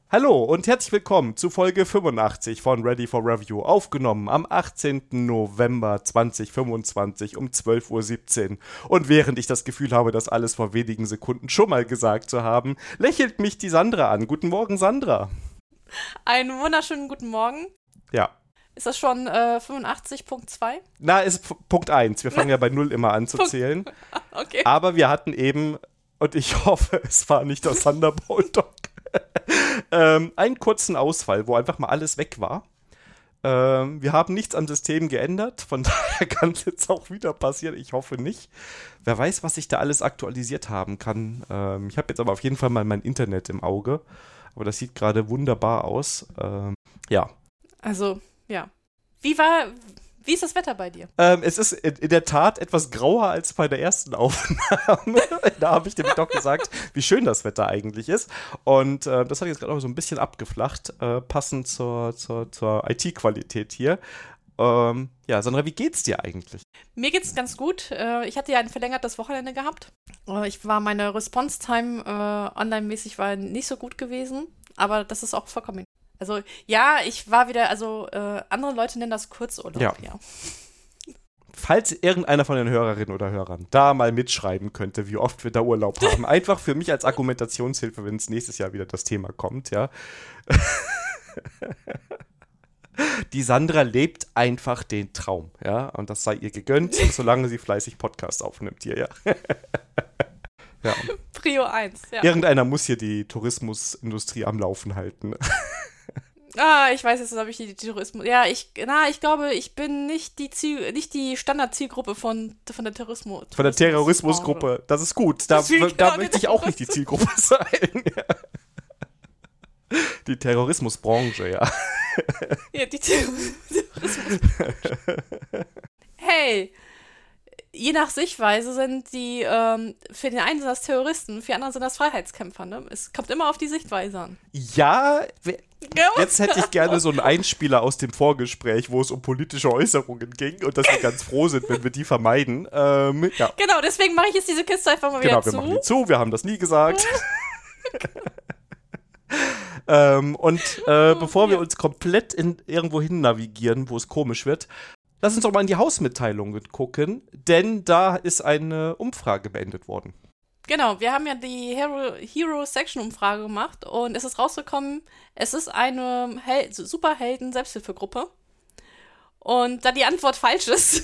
Hallo und herzlich willkommen zu Folge 85 von Ready for Review, aufgenommen am 18. November 2025 um 12:17 Uhr. Und während ich das Gefühl habe, das alles vor wenigen Sekunden schon mal gesagt zu haben, lächelt mich die Sandra an. Guten Morgen, Sandra. Einen wunderschönen guten Morgen. Ja. Ist das schon 85.2? Na, ist Punkt 1. Wir fangen ja bei 0 immer an zu zählen. Okay. Aber wir hatten eben, und ich hoffe, es war nicht das Thunderbolt-Dock, einen kurzen Ausfall, wo einfach mal alles weg war. Wir haben nichts am System geändert, von daher kann es jetzt auch wieder passieren. Ich hoffe nicht. Wer weiß, was ich da alles aktualisiert haben kann. Ich habe jetzt aber auf jeden Fall mal mein Internet im Auge. Aber das sieht gerade wunderbar aus. Ja. Also, ja. Wie ist das Wetter bei dir? Es ist in der Tat etwas grauer als bei der ersten Aufnahme. Da habe ich dem doch gesagt, wie schön das Wetter eigentlich ist. Und das hat jetzt gerade auch so ein bisschen abgeflacht, passend zur IT-Qualität hier. Ja, Sandra, wie geht's dir eigentlich? Mir geht's ganz gut. Ich hatte ja ein verlängertes Wochenende gehabt. Meine Response-Time online-mäßig war nicht so gut gewesen. Aber das ist auch vollkommen. Also, ja, ich war wieder, andere Leute nennen das Kurzurlaub, ja. Falls irgendeiner von den Hörerinnen oder Hörern da mal mitschreiben könnte, wie oft wir da Urlaub haben, einfach für mich als Argumentationshilfe, wenn es nächstes Jahr wieder das Thema kommt, ja. Die Sandra lebt einfach den Traum, ja, und das sei ihr gegönnt, solange sie fleißig Podcast aufnimmt hier, ja. Ja. Prio 1, ja. Irgendeiner muss hier die Tourismusindustrie am Laufen halten. Ich weiß jetzt, ob ich die Tourismus. Ja, ich glaube, ich bin nicht die Standardzielgruppe von der Tourismus. Von der Terrorismusgruppe. Das ist gut. Da möchte ich auch nicht die Zielgruppe sein. Ja. Die Terrorismusbranche, ja. Ja, die Terrorismusbranche. Hey, je nach Sichtweise sind die, für den einen sind das Terroristen, für die anderen sind das Freiheitskämpfer, ne? Es kommt immer auf die Sichtweise an. Ja, jetzt hätte ich gerne so einen Einspieler aus dem Vorgespräch, wo es um politische Äußerungen ging und dass wir ganz froh sind, wenn wir die vermeiden. Ja. Genau, deswegen mache ich jetzt diese Kiste einfach mal wieder zu. Genau, wir machen die zu, wir haben das nie gesagt. Bevor wir uns komplett irgendwo hin navigieren, wo es komisch wird, lass uns doch mal in die Hausmitteilungen gucken, denn da ist eine Umfrage beendet worden. Genau, wir haben ja die Hero-Section-Umfrage gemacht und es ist rausgekommen, es ist eine Superhelden-Selbsthilfegruppe. Und da die Antwort falsch ist,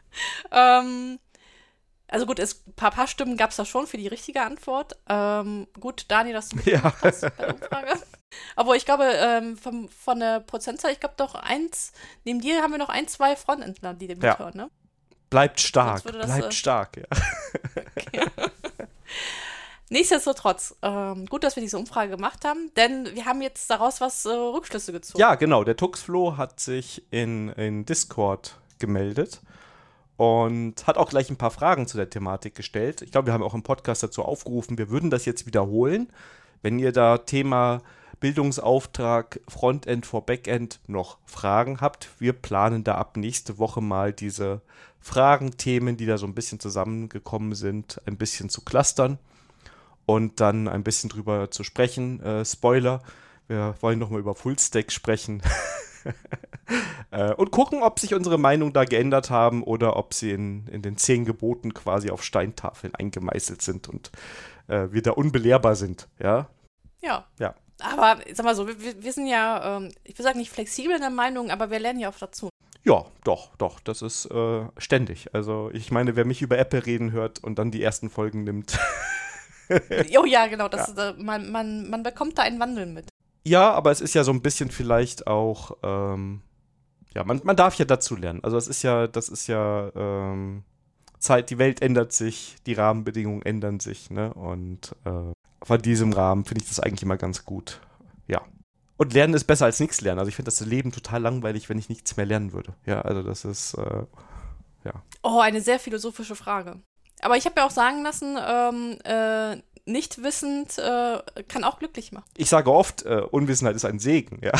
also gut, ein paar Stimmen gab es da schon für die richtige Antwort. Gut, Dani, dass du mitgemacht hast bei der Umfrage. Aber ich glaube, von der Prozentzahl, ich glaube doch neben dir haben wir noch 2 Frontendler, die dem mithören, ne? Bleibt stark, stark, ja. Okay. Nichtsdestotrotz, gut, dass wir diese Umfrage gemacht haben, denn wir haben jetzt daraus Rückschlüsse gezogen. Ja, genau, der Tuxflo hat sich in Discord gemeldet und hat auch gleich ein paar Fragen zu der Thematik gestellt. Ich glaube, wir haben auch im Podcast dazu aufgerufen, wir würden das jetzt wiederholen. Wenn ihr da Thema Bildungsauftrag Frontend vor Backend noch Fragen habt, wir planen da ab nächste Woche mal diese Fragen-Themen, die da so ein bisschen zusammengekommen sind, ein bisschen zu clustern und dann ein bisschen drüber zu sprechen. Spoiler, wir wollen nochmal über Fullstack sprechen und gucken, ob sich unsere Meinungen da geändert haben oder ob sie in den 10 Geboten quasi auf Steintafeln eingemeißelt sind und wir da unbelehrbar sind, ja? Ja. Ja. Aber sag mal so, wir sind ja, ich will sagen, nicht flexibel in der Meinung, aber wir lernen ja auch dazu. Ja, doch, das ist ständig. Also ich meine, wer mich über Apple reden hört und dann die ersten Folgen nimmt. Oh ja, genau, man bekommt da einen Wandel mit. Ja, aber es ist ja so ein bisschen vielleicht auch, ja, man darf ja dazu lernen. Also das ist ja Zeit, die Welt ändert sich, die Rahmenbedingungen ändern sich, ne? Und von diesem Rahmen finde ich das eigentlich immer ganz gut. Ja. Und Lernen ist besser als nichts lernen. Also ich finde das Leben total langweilig, wenn ich nichts mehr lernen würde. Ja, also das ist, ja. Oh, eine sehr philosophische Frage. Aber ich habe ja auch sagen lassen, nicht wissend kann auch glücklich machen. Ich sage oft, Unwissenheit ist ein Segen, ja.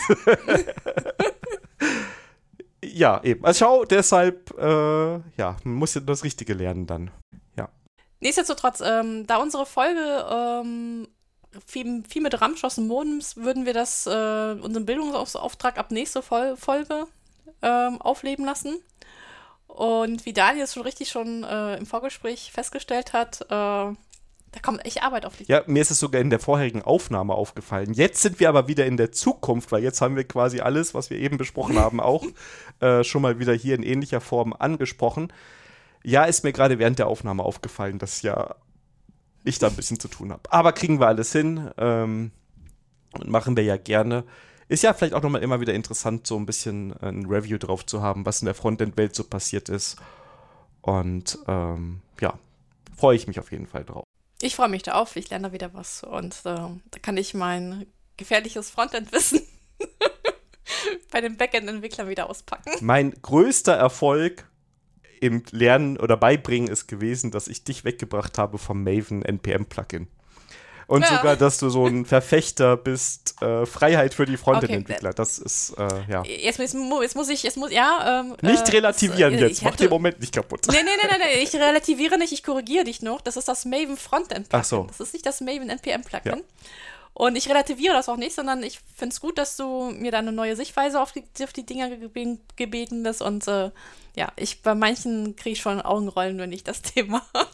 Ja, eben. Also schau, deshalb, ja, man muss ja das Richtige lernen dann. Ja. Nichtsdestotrotz, da unsere Folge viel mit Ramschloss und Modems würden wir das, unseren Bildungsauftrag ab nächster Folge aufleben lassen. Und wie Daniel es schon im Vorgespräch festgestellt hat, da kommt echt Arbeit auf dich. Ja, mir ist es sogar in der vorherigen Aufnahme aufgefallen. Jetzt sind wir aber wieder in der Zukunft, weil jetzt haben wir quasi alles, was wir eben besprochen haben, auch schon mal wieder hier in ähnlicher Form angesprochen. Ja, ist mir gerade während der Aufnahme aufgefallen, dass ja ich da ein bisschen zu tun habe. Aber kriegen wir alles hin und machen wir ja gerne. Ist ja vielleicht auch nochmal immer wieder interessant, so ein bisschen ein Review drauf zu haben, was in der Frontend-Welt so passiert ist. Und ja, freue ich mich auf jeden Fall drauf. Ich freue mich drauf, ich lerne da wieder was. Und da kann ich mein gefährliches Frontend-Wissen bei den Backend-Entwicklern wieder auspacken. Mein größter Erfolg im Lernen oder Beibringen ist gewesen, dass ich dich weggebracht habe vom Maven NPM-Plugin. Und sogar, dass du so ein Verfechter bist, Freiheit für die Frontend-Entwickler. Okay. Das ist, ja. Jetzt muss ich, nicht relativieren jetzt, mach den Moment nicht kaputt. Nee, ich relativiere nicht, ich korrigiere dich noch. Das ist das Maven Frontend-Plugin. Ach so. Das ist nicht das Maven NPM-Plugin. Ja. Und ich relativiere das auch nicht, sondern ich finde es gut, dass du mir da eine neue Sichtweise auf die Dinger gebeten bist. Und ja, bei manchen kriege ich schon Augenrollen, wenn ich das Thema habe.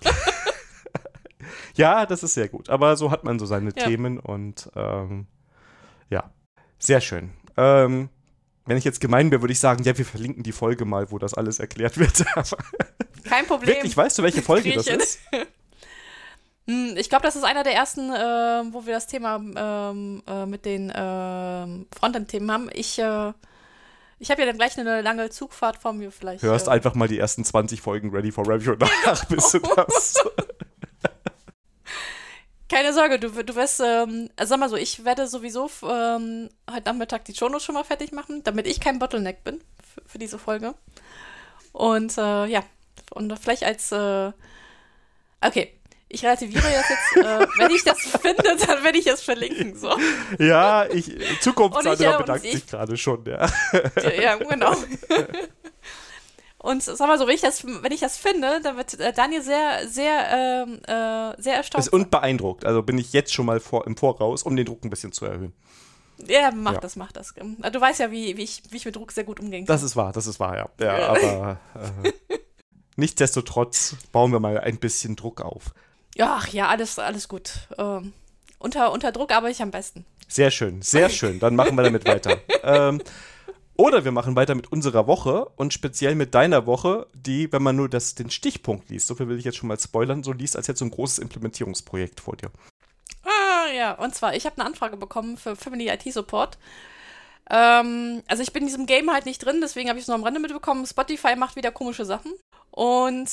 Ja, das ist sehr gut. Aber so hat man so seine Themen und ja, sehr schön. Wenn ich jetzt gemein wäre, würde ich sagen, ja, wir verlinken die Folge mal, wo das alles erklärt wird. Kein Problem. Wirklich, weißt du, welche Folge das ist? Ich glaube, das ist einer der ersten, wo wir das Thema mit den Frontend-Themen haben. Ich habe ja dann gleich eine lange Zugfahrt vor mir vielleicht. Hörst einfach mal die ersten 20 Folgen Ready for Review nach, bis du das. Keine Sorge, du wirst, also sag mal so, ich werde sowieso heute Nachmittag die Shownotes schon mal fertig machen, damit ich kein Bottleneck bin für diese Folge. Und ja, und vielleicht als, okay, ich relativiere das jetzt, wenn ich das finde, dann werde ich es verlinken, so. Ja, Zukunftsanwender bedankt sich gerade schon, ja. Ja, genau. Und sag mal so, wenn ich das finde, dann wird Daniel sehr, sehr, sehr erstaunt. Ist unbeeindruckt. Also bin ich jetzt schon mal im Voraus, um den Druck ein bisschen zu erhöhen. Ja, mach das. Du weißt ja, wie ich mit Druck sehr gut umgehen kann. Das ist wahr, ja. Ja, aber nichtsdestotrotz bauen wir mal ein bisschen Druck auf. Ach ja, alles gut. Unter Druck arbeite ich am besten. Sehr schön, sehr schön. Dann machen wir damit weiter. Oder wir machen weiter mit unserer Woche und speziell mit deiner Woche, die, wenn man nur den Stichpunkt liest, so viel will ich jetzt schon mal spoilern, so liest, als hätte so ein großes Implementierungsprojekt vor dir. Ja, und zwar, ich habe eine Anfrage bekommen für Family IT Support. Also ich bin in diesem Game halt nicht drin, deswegen habe ich es nur am Rande mitbekommen. Spotify macht wieder komische Sachen. Und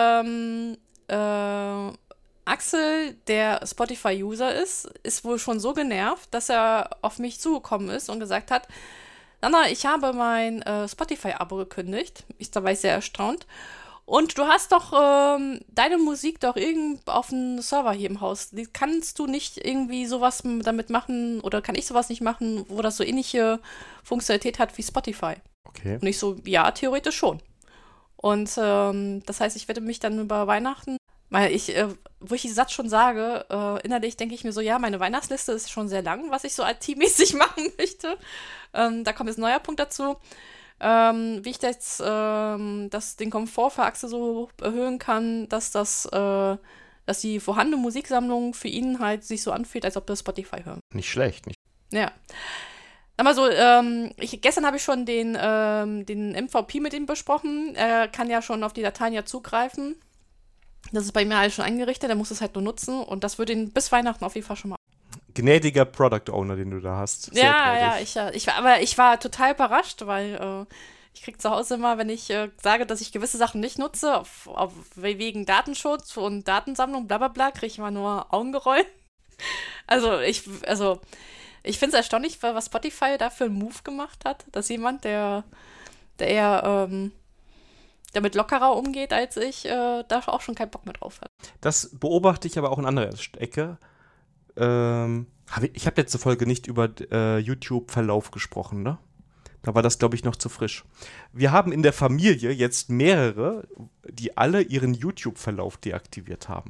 Axel, der Spotify-User ist wohl schon so genervt, dass er auf mich zugekommen ist und gesagt hat, Nana, ich habe mein Spotify-Abo gekündigt. Da war ich sehr erstaunt. Und du hast doch deine Musik doch auf dem Server hier im Haus. Kannst du nicht irgendwie sowas damit machen oder kann ich sowas nicht machen, wo das so ähnliche Funktionalität hat wie Spotify? Okay. Und ich so, ja, theoretisch schon. Und das heißt, ich werde mich dann über Weihnachten, weil wo ich diesen Satz schon sage, innerlich denke ich mir so, ja, meine Weihnachtsliste ist schon sehr lang, was ich so IT-mäßig machen möchte. Da kommt jetzt ein neuer Punkt dazu. Wie ich jetzt den Komfort für Axel so erhöhen kann, dass die vorhandene Musiksammlung für ihn halt sich so anfühlt, als ob wir Spotify hören. Nicht schlecht, nicht. Ja. Aber so, gestern habe ich schon den MVP mit ihm besprochen. Er kann ja schon auf die Dateien ja zugreifen. Das ist bei mir alles schon eingerichtet, er muss es halt nur nutzen und das würde ihn bis Weihnachten auf jeden Fall schon mal. Gnädiger Product Owner, den du da hast. Ja, ich war total überrascht, weil ich kriege zu Hause immer, wenn ich sage, dass ich gewisse Sachen nicht nutze, wegen Datenschutz und Datensammlung, bla bla bla, kriege ich immer nur Augengerollen. Also ich finde es erstaunlich, was Spotify da für einen Move gemacht hat, dass jemand, der eher damit lockerer umgeht als ich, da auch schon keinen Bock mehr drauf hat. Das beobachte ich aber auch in anderer Ecke. Ich habe letzte Folge nicht über YouTube-Verlauf gesprochen, ne? Da war das, glaube ich, noch zu frisch. Wir haben in der Familie jetzt mehrere, die alle ihren YouTube-Verlauf deaktiviert haben.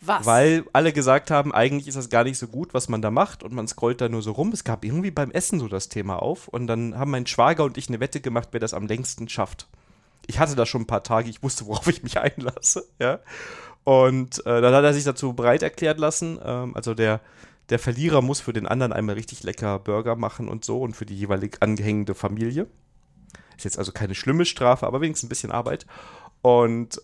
Was? Weil alle gesagt haben, eigentlich ist das gar nicht so gut, was man da macht und man scrollt da nur so rum. Es gab irgendwie beim Essen so das Thema auf und dann haben mein Schwager und ich eine Wette gemacht, wer das am längsten schafft. Ich hatte da schon ein paar Tage, ich wusste, worauf ich mich einlasse, ja. Und dann hat er sich dazu bereit erklärt lassen. Also der Verlierer muss für den anderen einmal richtig lecker Burger machen und so und für die jeweilig angehängende Familie. Ist jetzt also keine schlimme Strafe, aber wenigstens ein bisschen Arbeit. Und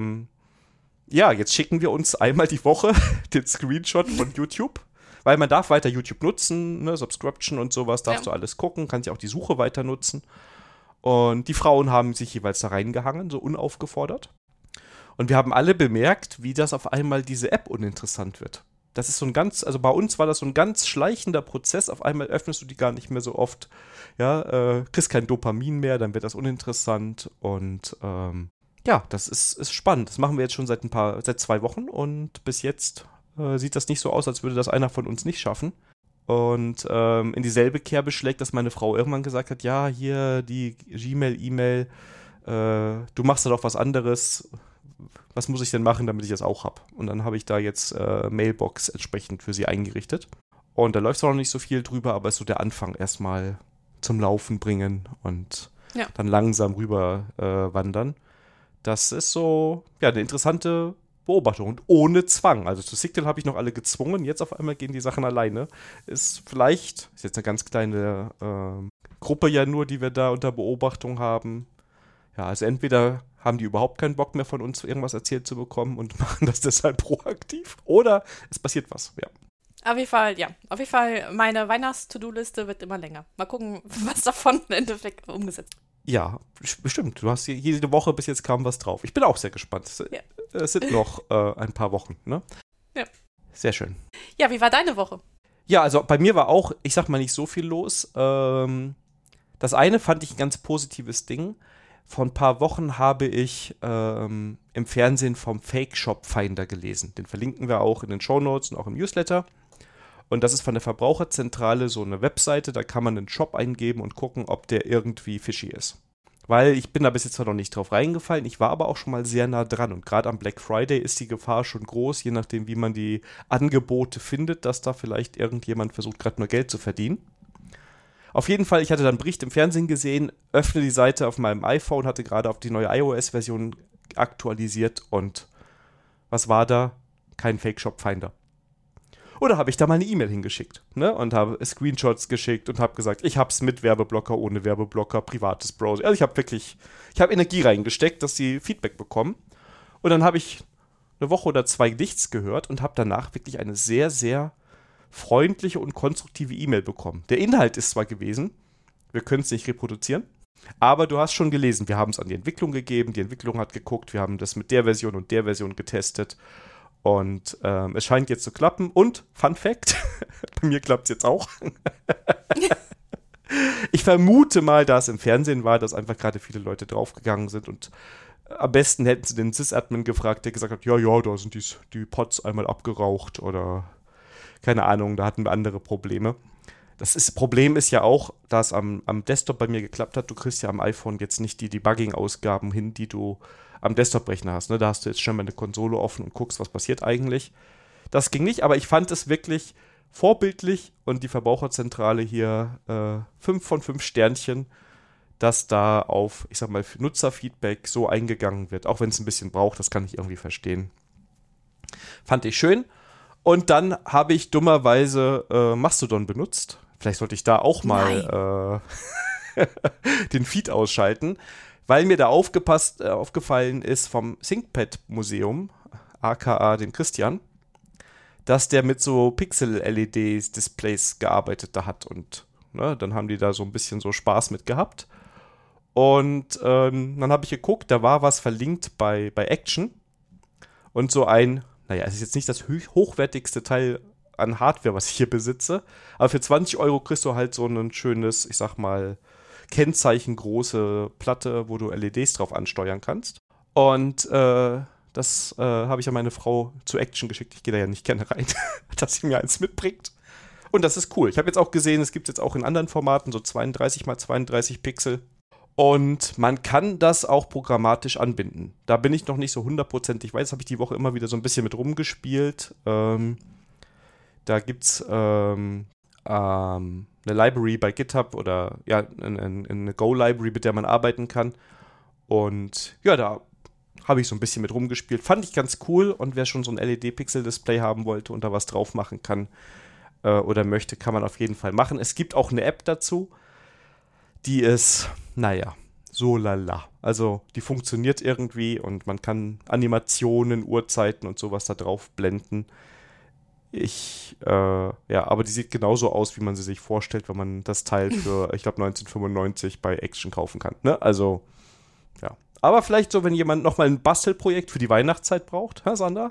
ja, jetzt schicken wir uns einmal die Woche den Screenshot von YouTube, weil man darf weiter YouTube nutzen, ne, Subscription und sowas, darfst du alles gucken, kannst ja auch die Suche weiter nutzen. Und die Frauen haben sich jeweils da reingehangen, so unaufgefordert. Und wir haben alle bemerkt, wie das auf einmal diese App uninteressant wird. Das ist so ein also bei uns war das so ein ganz schleichender Prozess, auf einmal öffnest du die gar nicht mehr so oft, ja, kriegst kein Dopamin mehr, dann wird das uninteressant und ja, das ist spannend. Das machen wir jetzt schon seit 2 Wochen und bis jetzt sieht das nicht so aus, als würde das einer von uns nicht schaffen. Und in dieselbe Kerbe schlägt, dass meine Frau irgendwann gesagt hat, ja, hier die Gmail, E-Mail, du machst da doch was anderes. Was muss ich denn machen, damit ich das auch habe? Und dann habe ich da jetzt Mailbox entsprechend für sie eingerichtet. Und da läuft zwar noch nicht so viel drüber, aber ist so der Anfang erstmal zum Laufen bringen und dann langsam rüber wandern. Das ist so, ja, eine interessante Beobachtung und ohne Zwang. Also zu Signal habe ich noch alle gezwungen, jetzt auf einmal gehen die Sachen alleine. Ist jetzt eine ganz kleine Gruppe ja nur, die wir da unter Beobachtung haben. Ja, also entweder haben die überhaupt keinen Bock mehr von uns irgendwas erzählt zu bekommen und machen das deshalb proaktiv oder es passiert was, ja. Auf jeden Fall, ja. Auf jeden Fall, meine Weihnachts-To-Do-Liste wird immer länger. Mal gucken, was davon im Endeffekt umgesetzt wird. Ja, bestimmt. Du hast jede Woche bis jetzt kam was drauf. Ich bin auch sehr gespannt. Es sind noch ein paar Wochen, ne? Ja. Sehr schön. Ja, wie war deine Woche? Ja, also bei mir war auch, ich sag mal, nicht so viel los. Das eine fand ich ein ganz positives Ding. Vor ein paar Wochen habe ich im Fernsehen vom Fake Shop Finder gelesen. Den verlinken wir auch in den Shownotes und auch im Newsletter. Und das ist von der Verbraucherzentrale so eine Webseite, da kann man einen Shop eingeben und gucken, ob der irgendwie fishy ist. Weil ich bin da bis jetzt zwar noch nicht drauf reingefallen, ich war aber auch schon mal sehr nah dran. Und gerade am Black Friday ist die Gefahr schon groß, je nachdem, wie man die Angebote findet, dass da vielleicht irgendjemand versucht, gerade nur Geld zu verdienen. Auf jeden Fall, ich hatte dann einen Bericht im Fernsehen gesehen, öffne die Seite auf meinem iPhone, hatte gerade auf die neue iOS-Version aktualisiert und was war da? Kein Fake-Shop-Finder. Oder habe ich da mal eine E-Mail hingeschickt, ne? Und habe Screenshots geschickt und habe gesagt, ich habe es mit Werbeblocker, ohne Werbeblocker, privates Browser. Also ich habe Energie reingesteckt, dass sie Feedback bekommen. Und dann habe ich eine Woche oder 2 nichts gehört und habe danach wirklich eine sehr, sehr freundliche und konstruktive E-Mail bekommen. Der Inhalt ist zwar gewesen, wir können es nicht reproduzieren, aber du hast schon gelesen, wir haben es an die Entwicklung gegeben, die Entwicklung hat geguckt, wir haben das mit der Version und der Version getestet und es scheint jetzt zu klappen und, Fun Fact, bei mir klappt es jetzt auch. Ich vermute mal, da es im Fernsehen war, dass einfach gerade viele Leute draufgegangen sind und am besten hätten sie den Sys-Admin gefragt, der gesagt hat, ja, da sind die Pods einmal abgeraucht oder keine Ahnung, da hatten wir andere Probleme. Problem ist ja auch, da es am Desktop bei mir geklappt hat, du kriegst ja am iPhone jetzt nicht die Debugging-Ausgaben hin, die du am Desktop-Rechner hast. Ne? Da hast du jetzt schon mal eine Konsole offen und guckst, was passiert eigentlich. Das ging nicht, aber ich fand es wirklich vorbildlich und die Verbraucherzentrale hier 5 von 5 Sternchen, dass da auf, ich sag mal, Nutzerfeedback so eingegangen wird, auch wenn es ein bisschen braucht, das kann ich irgendwie verstehen. Fand ich schön. Und dann habe ich dummerweise Mastodon benutzt. Vielleicht sollte ich da auch mal den Feed ausschalten, weil mir da aufgefallen ist vom ThinkPad-Museum, aka dem Christian, dass der mit so Pixel-LED-Displays gearbeitet hat. Und ne, dann haben die da so ein bisschen so Spaß mit gehabt. Und dann habe ich geguckt, da war was verlinkt bei Action. Und so es ist jetzt nicht das hochwertigste Teil an Hardware, was ich hier besitze, aber für 20 € kriegst du halt so ein schönes, ich sag mal, kennzeichengroße Platte, wo du LEDs drauf ansteuern kannst. Und das habe ich an meine Frau zu Action geschickt. Ich gehe da ja nicht gerne rein, dass sie mir eins mitbringt. Und das ist cool. Ich habe jetzt auch gesehen, es gibt jetzt auch in anderen Formaten so 32x32 Pixel. Und man kann das auch programmatisch anbinden. Da bin ich noch nicht so hundertprozentig weiß, habe ich die Woche immer wieder so ein bisschen mit rumgespielt. Da gibt es eine Library bei GitHub oder ja, eine Go-Library, mit der man arbeiten kann. Und ja, da habe ich so ein bisschen mit rumgespielt. Fand ich ganz cool, und wer schon so ein LED-Pixel-Display haben wollte und da was drauf machen kann oder möchte, kann man auf jeden Fall machen. Es gibt auch eine App dazu, die ist, naja, so lala. Also die funktioniert irgendwie und man kann Animationen, Uhrzeiten und sowas da drauf blenden. Aber die sieht genauso aus, wie man sie sich vorstellt, wenn man das Teil für, ich glaube, 1995 bei Action kaufen kann. Ne? Also, ja. Aber vielleicht so, wenn jemand nochmal ein Bastelprojekt für die Weihnachtszeit braucht, ha, Sandra?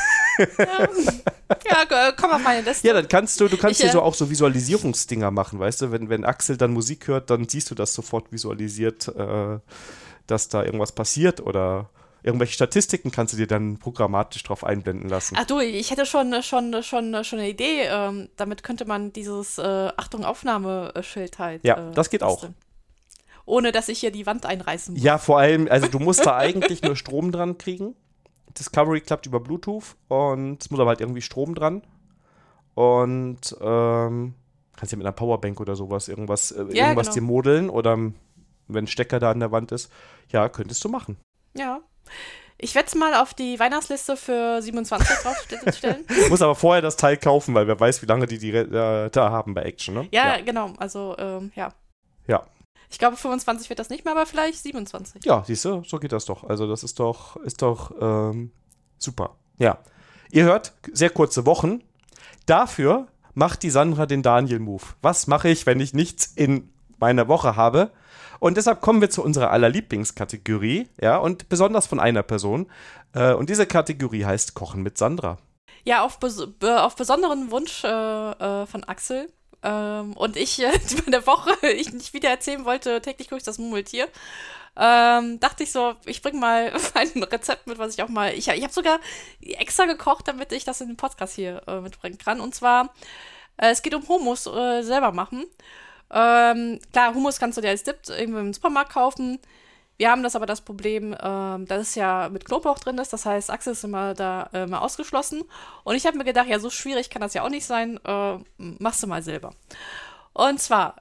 Ja, komm auf meine Liste. Ja, dann kannst du dir so auch so Visualisierungsdinger machen, weißt du? Wenn Axel dann Musik hört, dann siehst du das sofort visualisiert, dass da irgendwas passiert, oder irgendwelche Statistiken kannst du dir dann programmatisch drauf einblenden lassen. Ach du, ich hätte schon eine Idee. Damit könnte man dieses Achtung, Aufnahmeschild halt. Ja, das geht auch. Ohne, dass ich hier die Wand einreißen muss. Ja, vor allem, also du musst da eigentlich nur Strom dran kriegen. Discovery klappt über Bluetooth und es muss aber halt irgendwie Strom dran. Und kannst ja mit einer Powerbank oder sowas irgendwas genau. dir modeln, oder wenn ein Stecker da an der Wand ist. Ja, könntest du machen. Ja. Ich werde es mal auf die Weihnachtsliste für 27 draufstellen. Du musst aber vorher das Teil kaufen, weil wer weiß, wie lange die da haben bei Action, ne? Ja, genau. Also, ja. Ja. Ich glaube, 25 wird das nicht mehr, aber vielleicht 27. Ja, siehst du, so geht das doch. Also das ist doch super. Ja. Ihr hört, sehr kurze Wochen. Dafür macht die Sandra den Daniel-Move. Was mache ich, wenn ich nichts in meiner Woche habe? Und deshalb kommen wir zu unserer allerlieblingskategorie, ja, und besonders von einer Person. Und diese Kategorie heißt Kochen mit Sandra. Ja, auf besonderen Wunsch von Axel. Und ich meine Woche, ich nicht wieder erzählen wollte, täglich gucke ich das Murmeltier, dachte ich so, ich bringe mal ein Rezept mit, was ich auch mal, ich habe sogar extra gekocht, damit ich das in den Podcast hier mitbringen kann. Und zwar, es geht um Hummus selber machen. Klar, Hummus kannst du dir als Dip irgendwo im Supermarkt kaufen. Wir haben das Problem, dass es ja mit Knoblauch drin ist. Das heißt, Axel ist immer da mal ausgeschlossen. Und ich habe mir gedacht, ja, so schwierig kann das ja auch nicht sein. Machst du mal selber. Und zwar,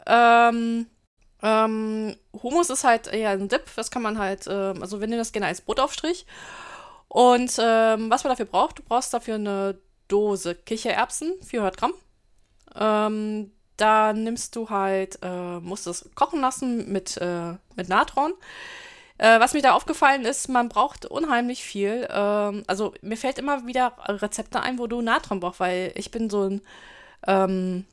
Hummus ist halt eher ein Dip. Das kann man halt, also wir nehmen das gerne als Brotaufstrich. Und was man dafür braucht, du brauchst dafür eine Dose Kichererbsen, 400 Gramm. Da nimmst du halt, musst es kochen lassen mit Natron. Was mir da aufgefallen ist, man braucht unheimlich viel. Also mir fällt immer wieder Rezepte ein, wo du Natron brauchst, weil ich bin so ein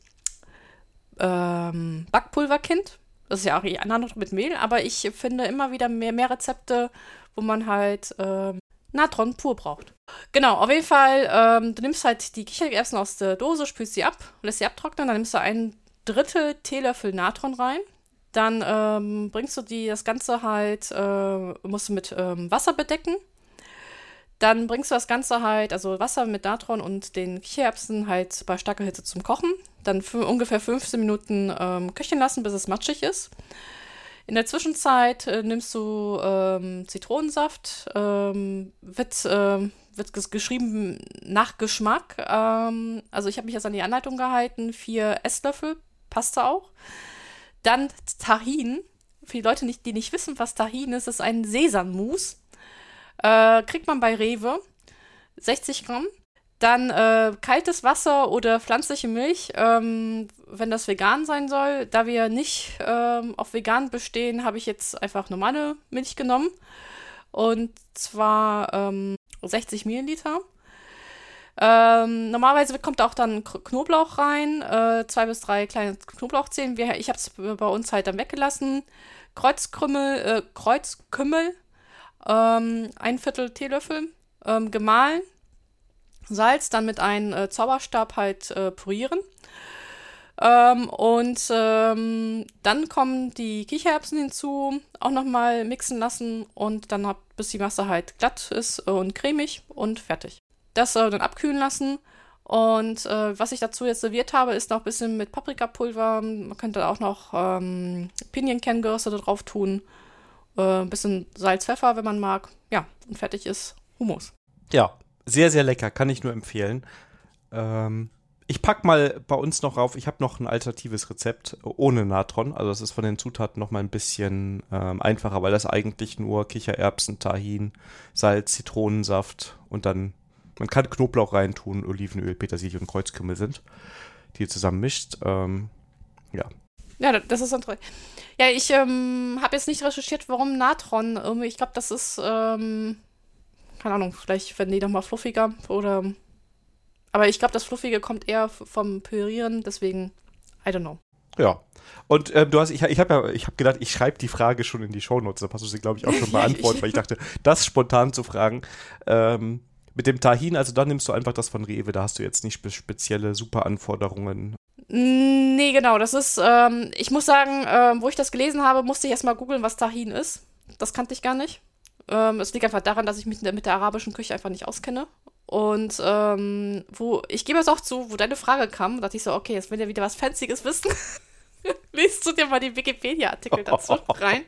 Backpulverkind. Das ist ja auch noch mit Mehl, aber ich finde immer wieder mehr Rezepte, wo man halt Natron pur braucht. Genau, auf jeden Fall, du nimmst halt die Kichererbsen aus der Dose, spülst sie ab, lässt sie abtrocknen, dann nimmst du 1/3 Teelöffel Natron rein. Dann bringst du das Ganze halt, musst du mit Wasser bedecken. Dann bringst du das Ganze halt, also Wasser mit Natron und den Kichererbsen halt bei starker Hitze zum Kochen. Dann für ungefähr 15 Minuten köcheln lassen, bis es matschig ist. In der Zwischenzeit nimmst du Zitronensaft, wird geschrieben nach Geschmack. Also ich habe mich jetzt an die Anleitung gehalten, 4 Esslöffel, passte auch. Dann Tahin. Für die Leute, die nicht wissen, was Tahin ist ein Sesammus. Kriegt man bei Rewe, 60 Gramm. Dann kaltes Wasser oder pflanzliche Milch, wenn das vegan sein soll. Da wir nicht auf vegan bestehen, habe ich jetzt einfach normale Milch genommen. Und zwar 60 Milliliter. Normalerweise kommt auch dann Knoblauch rein, 2 bis 3 kleine Knoblauchzehen. Ich habe es bei uns halt dann weggelassen. Kreuzkümmel, 1/4 Teelöffel, gemahlen. Salz, dann mit einem Zauberstab halt pürieren. Dann kommen die Kichererbsen hinzu, auch nochmal mixen lassen und dann bis die Masse halt glatt ist und cremig und fertig. Das dann abkühlen lassen. Und was ich dazu jetzt serviert habe, ist noch ein bisschen mit Paprikapulver. Man könnte auch noch Pinienkerngerste da drauf tun. Ein bisschen Salz, Pfeffer, wenn man mag. Ja, und fertig ist Hummus. Ja, sehr, sehr lecker, kann ich nur empfehlen. Ich pack mal bei uns noch rauf, ich habe noch ein alternatives Rezept ohne Natron. Also das ist von den Zutaten noch mal ein bisschen einfacher, weil das eigentlich nur Kichererbsen, Tahin, Salz, Zitronensaft und dann, man kann Knoblauch reintun, Olivenöl, Petersilie und Kreuzkümmel sind, die ihr zusammen mischt. Ja. Ja, das ist interessant. Ja, ich habe jetzt nicht recherchiert, warum Natron. Ich glaube, das ist, keine Ahnung, vielleicht werden die noch mal fluffiger oder. Aber ich glaube, das Fluffige kommt eher vom Pürieren, deswegen, I don't know. Ja. Und ich habe gedacht, ich schreibe die Frage schon in die Shownotes, da hast du sie, glaube ich, auch schon beantwortet, weil ich dachte, das spontan zu fragen. Mit dem Tahin, also da nimmst du einfach das von Rewe, da hast du jetzt nicht spezielle super Anforderungen. Nee, genau, das ist, ich muss sagen, wo ich das gelesen habe, musste ich erstmal googeln, was Tahin ist. Das kannte ich gar nicht. Es liegt einfach daran, dass ich mich mit der arabischen Küche einfach nicht auskenne. Und ich gebe es auch zu, wo deine Frage kam, dachte ich so, okay, jetzt will ja wieder was Fancyes wissen. Liest du dir mal die Wikipedia-Artikel dazu rein.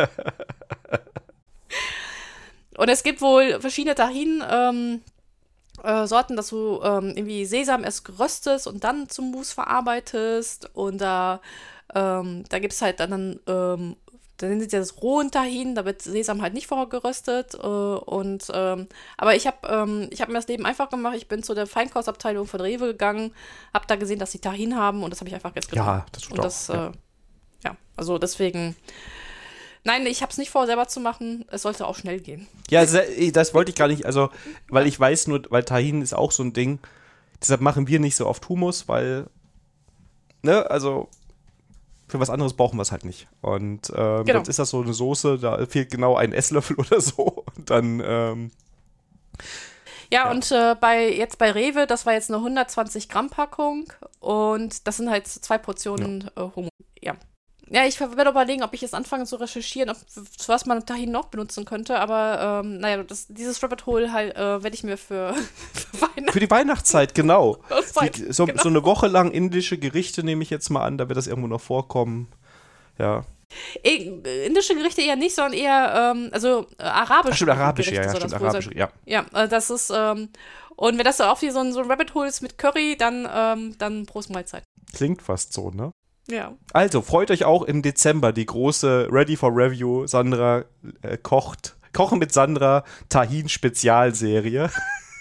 Und es gibt wohl verschiedene Tahin Sorten, dass du irgendwie Sesam erst geröstest und dann zum Mousse verarbeitest. Und da gibt es halt dann nennen sie das rohen Tahin, da wird Sesam halt nicht vorher geröstet. Aber ich habe mir das Leben einfach gemacht. Ich bin zu der Feinkostabteilung von Rewe gegangen, habe da gesehen, dass sie Tahin haben und das habe ich einfach jetzt genommen. Ja, das tut auch. Ja, also deswegen. Nein, ich habe es nicht vor, selber zu machen. Es sollte auch schnell gehen. Ja, das wollte ich gar nicht, also, weil ich weiß nur, weil Tahin ist auch so ein Ding, deshalb machen wir nicht so oft Hummus, weil, ne, also, für was anderes brauchen wir es halt nicht. Und Genau. Sonst ist das so eine Soße, da fehlt genau ein Esslöffel oder so. Und dann, Und bei Rewe, das war jetzt eine 120 Gramm Packung und das sind halt 2 Portionen Hummus. Ja. Ja, ich werde überlegen, ob ich jetzt anfange zu recherchieren, zu was man Tahin noch benutzen könnte, aber dieses Rabbit Hole halt werde ich mir für Weihnachten. für die Weihnachtszeit, genau. Genau. So eine Woche lang indische Gerichte nehme ich jetzt mal an, da wird das irgendwo noch vorkommen. Ja. Indische Gerichte eher nicht, sondern eher, arabische. Ach, stimmt, arabische, Gerichte, stimmt, das wohl arabische, ja. Ja, das ist, und wenn das auch wie so ein Rabbit Hole ist mit Curry, dann Prost Mahlzeit. Klingt fast so, ne? Ja. Also, freut euch auch im Dezember die große Ready for Review Sandra Kochen mit Sandra Tahin-Spezialserie.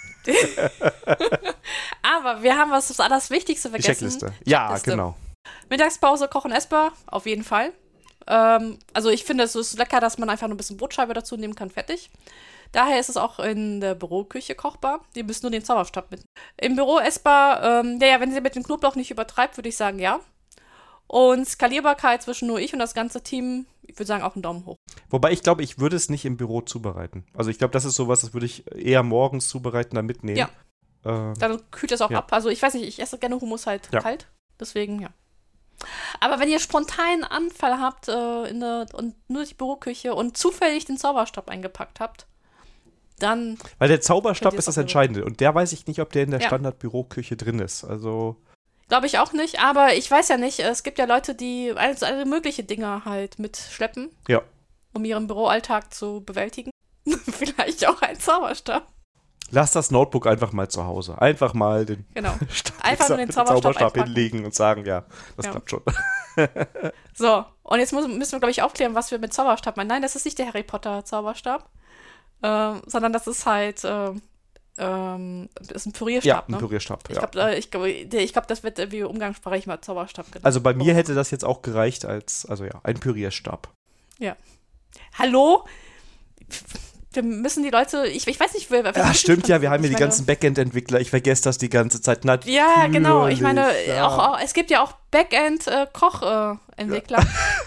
Aber wir haben das Allerwichtigste vergessen. Die Checkliste. Ja, Checkliste. genau. Mittagspause kochen essbar, auf jeden Fall. Also ich finde, es ist lecker, dass man einfach nur ein bisschen Brotscheibe dazu nehmen kann, fertig. Daher ist es auch in der Büroküche kochbar. Die müssen nur den Zauberstab mitnehmen. Im Büro essbar, wenn sie mit dem Knoblauch nicht übertreibt, würde ich sagen, ja. Und Skalierbarkeit zwischen nur ich und das ganze Team, ich würde sagen, auch einen Daumen hoch. Wobei ich glaube, ich würde es nicht im Büro zubereiten. Also ich glaube, das ist sowas, das würde ich eher morgens zubereiten, dann mitnehmen. Ja. Dann kühlt es auch ab. Also ich weiß nicht, ich esse gerne Hummus halt kalt. Deswegen, ja. Aber wenn ihr spontan einen Anfall habt und nur die Büroküche und zufällig den Zauberstab eingepackt habt, dann. Weil der Zauberstab ist das Entscheidende. Und der weiß ich nicht, ob der in der Standard-Büroküche drin ist. Also. Glaube ich auch nicht, aber ich weiß ja nicht, es gibt ja Leute, die alle möglichen Dinge halt mitschleppen, um ihren Büroalltag zu bewältigen. Vielleicht auch ein Zauberstab. Lass das Notebook einfach mal zu Hause. Einfach mal den Zauberstab hinlegen und sagen, ja, das klappt schon. So, und jetzt müssen wir, glaube ich, aufklären, was wir mit Zauberstab meinen. Nein, das ist nicht der Harry Potter Zauberstab, sondern das ist halt ist ein Pürierstab. Ja, ein Pürierstab. Ich glaube, das wird wie umgangssprachlich mal Zauberstab genannt. Also bei mir hätte das jetzt auch gereicht als, ein Pürierstab. Ja. Hallo? Wir müssen die Leute, ich weiß nicht, wer. Ja, stimmt ja, wir haben ja die ganzen Backend-Entwickler, ich vergesse das die ganze Zeit. Natürlich. Ja, genau, ich meine, auch es gibt ja auch Backend-Koch-Entwickler.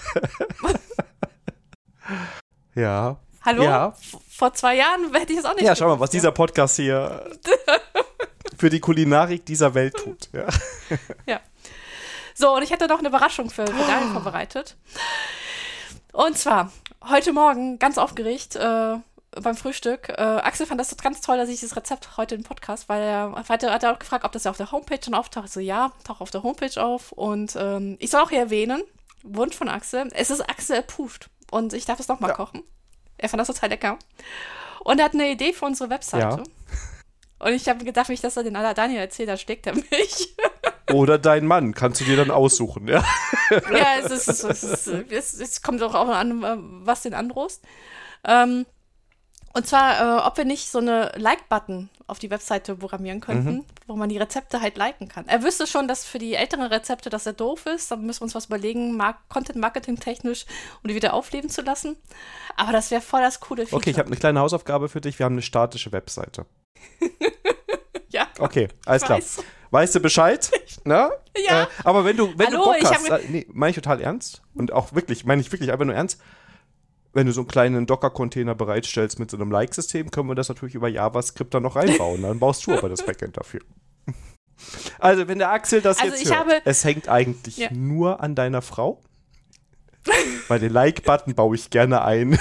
Ja. Hallo? Ja. Vor 2 Jahren hätte ich es auch nicht. Ja, schau mal, was dieser Podcast hier für die Kulinarik dieser Welt tut. Ja. Ja. So, und ich hätte noch eine Überraschung für Daniel vorbereitet. Und zwar, heute Morgen, ganz aufgeregt, beim Frühstück. Axel fand das ganz toll, dass ich das Rezept heute im Podcast, weil er hat auch gefragt, ob das ja auf der Homepage schon auftaucht. Ich so, ja, taucht auf der Homepage auf. Und ich soll auch hier erwähnen, Wunsch von Axel, es ist Axel approved. und ich darf es nochmal kochen. Er fand das total lecker. Und er hat eine Idee für unsere Webseite. Ja. Und ich habe gedacht, nicht, dass er den Daniel erzählt, da schlägt er mich. Oder dein Mann, kannst du dir dann aussuchen, ja? Ja, es kommt auch an, was den androhst. Und zwar, ob wir nicht so eine Like-Button auf die Webseite programmieren könnten, wo man die Rezepte halt liken kann. Er wüsste schon, dass für die älteren Rezepte das sehr doof ist. Dann müssen wir uns was überlegen, Content-Marketing-technisch, um die wieder aufleben zu lassen. Aber das wäre voll das coole Feature. Okay, ich habe eine kleine Hausaufgabe für dich. Wir haben eine statische Webseite. Ja. Okay, alles klar. Weißt du Bescheid? Na? Ja. Aber wenn du Bock hast, nee, meine ich total ernst und auch wirklich, meine ich wirklich einfach nur ernst, wenn du so einen kleinen Docker-Container bereitstellst mit so einem Like-System, können wir das natürlich über JavaScript dann noch reinbauen. Dann baust du aber das Backend dafür. Also, wenn der Axel das jetzt hört, es hängt eigentlich nur an deiner Frau. Weil den Like-Button baue ich gerne ein.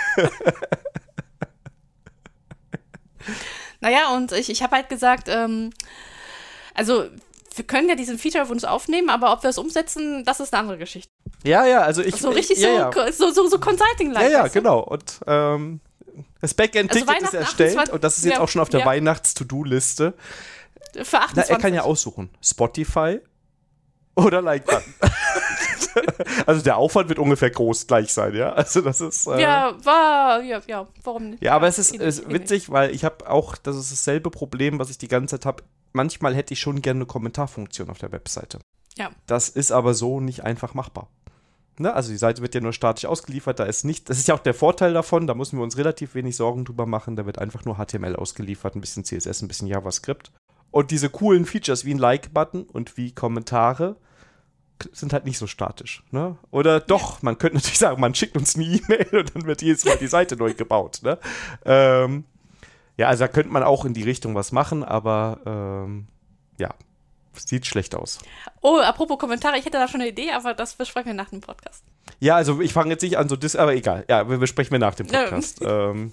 Naja, und ich habe halt gesagt, also wir können ja diesen Feature-Wunsch aufnehmen, aber ob wir es umsetzen, das ist eine andere Geschichte. Ja, also ich... So richtig so Consulting-like. Ja, genau. Und das Backend-Ticket ist erstellt und das ist jetzt auch schon auf der Weihnachts-To-Do-Liste. Für 28. Er kann ja aussuchen. Spotify oder Like-Button. Also der Aufwand wird ungefähr groß gleich sein, ja? Also das ist... warum nicht? Ja, aber es ist witzig, weil ich habe auch, das ist dasselbe Problem, was ich die ganze Zeit habe. Manchmal hätte ich schon gerne eine Kommentarfunktion auf der Webseite. Ja. Das ist aber so nicht einfach machbar. Ne? Also die Seite wird ja nur statisch ausgeliefert, das ist ja auch der Vorteil davon, da müssen wir uns relativ wenig Sorgen drüber machen, da wird einfach nur HTML ausgeliefert, ein bisschen CSS, ein bisschen JavaScript. Und diese coolen Features wie ein Like-Button und wie Kommentare sind halt nicht so statisch. Ne? Oder doch, man könnte natürlich sagen, man schickt uns eine E-Mail und dann wird jedes Mal die Seite neu gebaut. Ne? Ja, also da könnte man auch in die Richtung was machen, aber sieht schlecht aus. Oh, apropos Kommentare, ich hätte da schon eine Idee, aber das besprechen wir nach dem Podcast. Ja, also ich fange jetzt nicht an, aber egal. Ja, wir besprechen wir nach dem Podcast.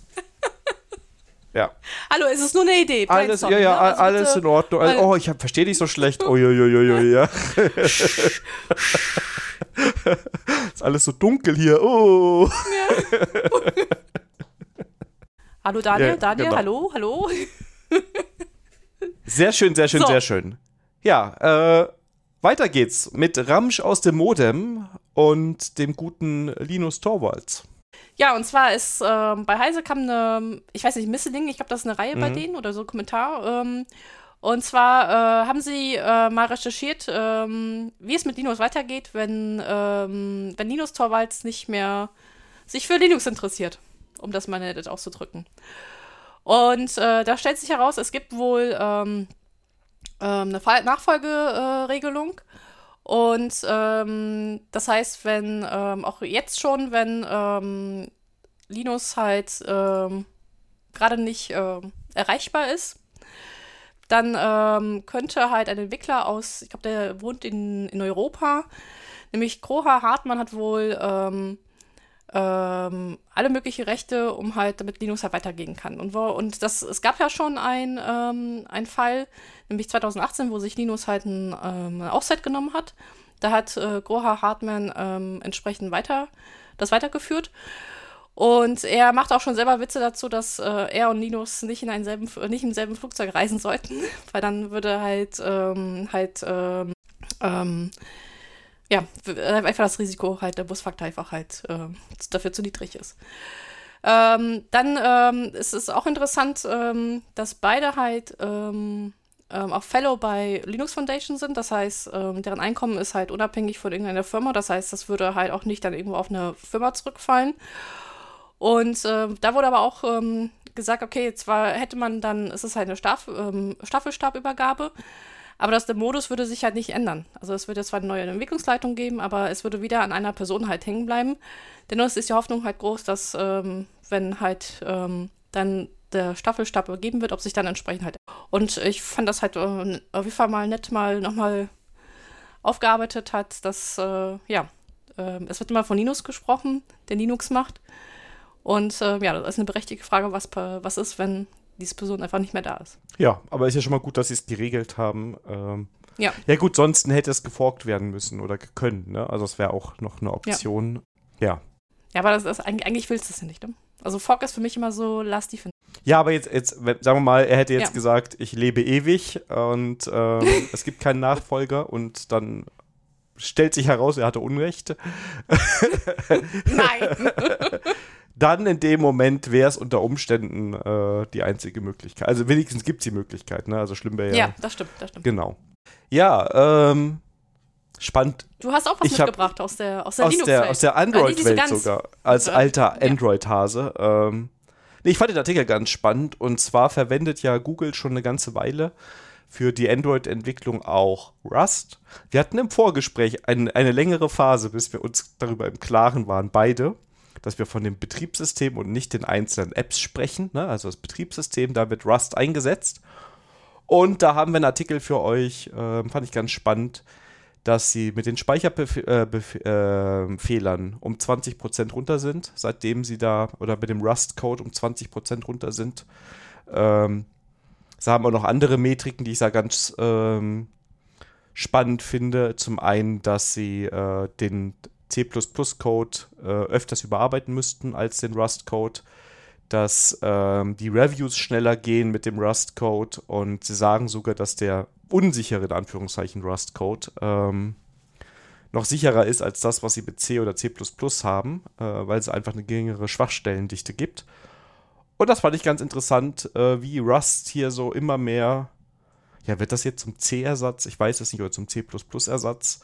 Ja. Hallo, es ist nur eine Idee. Alles, also alles in Ordnung. Oh, ich verstehe dich so schlecht. Uiuiui, ja. Ist alles so dunkel hier. Oh. Ja. Hallo Daniel, genau. Hallo. Sehr schön, sehr schön, sehr schön. Ja, weiter geht's mit Ramsch aus dem Modem und dem guten Linus Torvalds. Ja, und zwar ist bei Heise kam eine, ich weiß nicht, Misseling, ich glaube, das ist eine Reihe bei denen oder so ein Kommentar. Und zwar haben sie mal recherchiert, wie es mit Linus weitergeht, wenn Linus Torvalds nicht mehr sich für Linux interessiert, um das mal nett auszudrücken. Und da stellt sich heraus, es gibt wohl eine Nachfolgeregelung. Und das heißt, wenn auch jetzt schon, wenn Linus halt gerade nicht erreichbar ist, dann könnte halt ein Entwickler aus, ich glaube, der wohnt in Europa, nämlich Groha Hartmann hat wohl alle möglichen Rechte, um halt, damit Linux halt weitergehen kann. Und es gab ja schon einen Fall, nämlich 2018, wo sich Linus halt eine Auszeit genommen hat. Da hat Groha Hartmann entsprechend das weitergeführt. Und er macht auch schon selber Witze dazu, dass er und Linus nicht im selben Flugzeug reisen sollten, weil dann würde einfach das Risiko halt, der Busfaktor einfach halt dafür zu niedrig ist. Dann ist es auch interessant, dass beide halt auch Fellow bei Linux Foundation sind. Das heißt, deren Einkommen ist halt unabhängig von irgendeiner Firma. Das heißt, das würde halt auch nicht dann irgendwo auf eine Firma zurückfallen. Und da wurde aber auch gesagt, okay, zwar hätte man dann, es ist halt eine Staffelstabübergabe, aber der Modus würde sich halt nicht ändern. Also es würde zwar eine neue Entwicklungsleitung geben, aber es würde wieder an einer Person halt hängen bleiben. Dennoch ist die Hoffnung halt groß, dass wenn halt dann der Staffelstab übergeben wird, ob sich dann entsprechend halt. Und ich fand das halt auf jeden Fall mal nett nochmal aufgearbeitet hat, dass es wird immer von Linus gesprochen, der Linux macht. Und das ist eine berechtigte Frage, was ist, wenn diese Person einfach nicht mehr da ist. Ja, aber ist ja schon mal gut, dass sie es geregelt haben. Ja gut, sonst hätte es geforkt werden müssen oder können, ne? Also es wäre auch noch eine Option. Ja. Ja, aber eigentlich willst du es ja nicht, ne? Also Fork ist für mich immer so, lass die finden. Ja, aber jetzt, sagen wir mal, er hätte jetzt gesagt, ich lebe ewig und es gibt keinen Nachfolger und dann stellt sich heraus, er hatte Unrecht. Nein! Dann in dem Moment wäre es unter Umständen die einzige Möglichkeit. Also wenigstens gibt es die Möglichkeit, ne? Also schlimm wäre ja. Ja, das stimmt. Genau. Ja, spannend. Du hast auch was mitgebracht aus der Linux-Welt. Aus der Android-Welt sogar. Als alter Android-Hase. Nee, ich fand den Artikel ganz spannend. Und zwar verwendet ja Google schon eine ganze Weile für die Android-Entwicklung auch Rust. Wir hatten im Vorgespräch eine längere Phase, bis wir uns darüber im Klaren waren, beide, dass wir von dem Betriebssystem und nicht den einzelnen Apps sprechen. Ne? Also das Betriebssystem, da wird Rust eingesetzt. Und da haben wir einen Artikel für euch, fand ich ganz spannend, dass sie mit den Speicherfehlern um 20% runter sind, seitdem sie da, oder mit dem Rust-Code um 20% runter sind. Sie haben auch noch andere Metriken, die ich da ganz spannend finde. Zum einen, dass sie den C++-Code öfters überarbeiten müssten als den Rust-Code, dass die Reviews schneller gehen mit dem Rust-Code und sie sagen sogar, dass der unsichere, in Anführungszeichen, Rust-Code noch sicherer ist als das, was sie mit C oder C++ haben, weil es einfach eine geringere Schwachstellendichte gibt. Und das fand ich ganz interessant, wie Rust hier so immer mehr, ja, wird das jetzt zum C-Ersatz? Ich weiß es nicht, oder zum C++-Ersatz.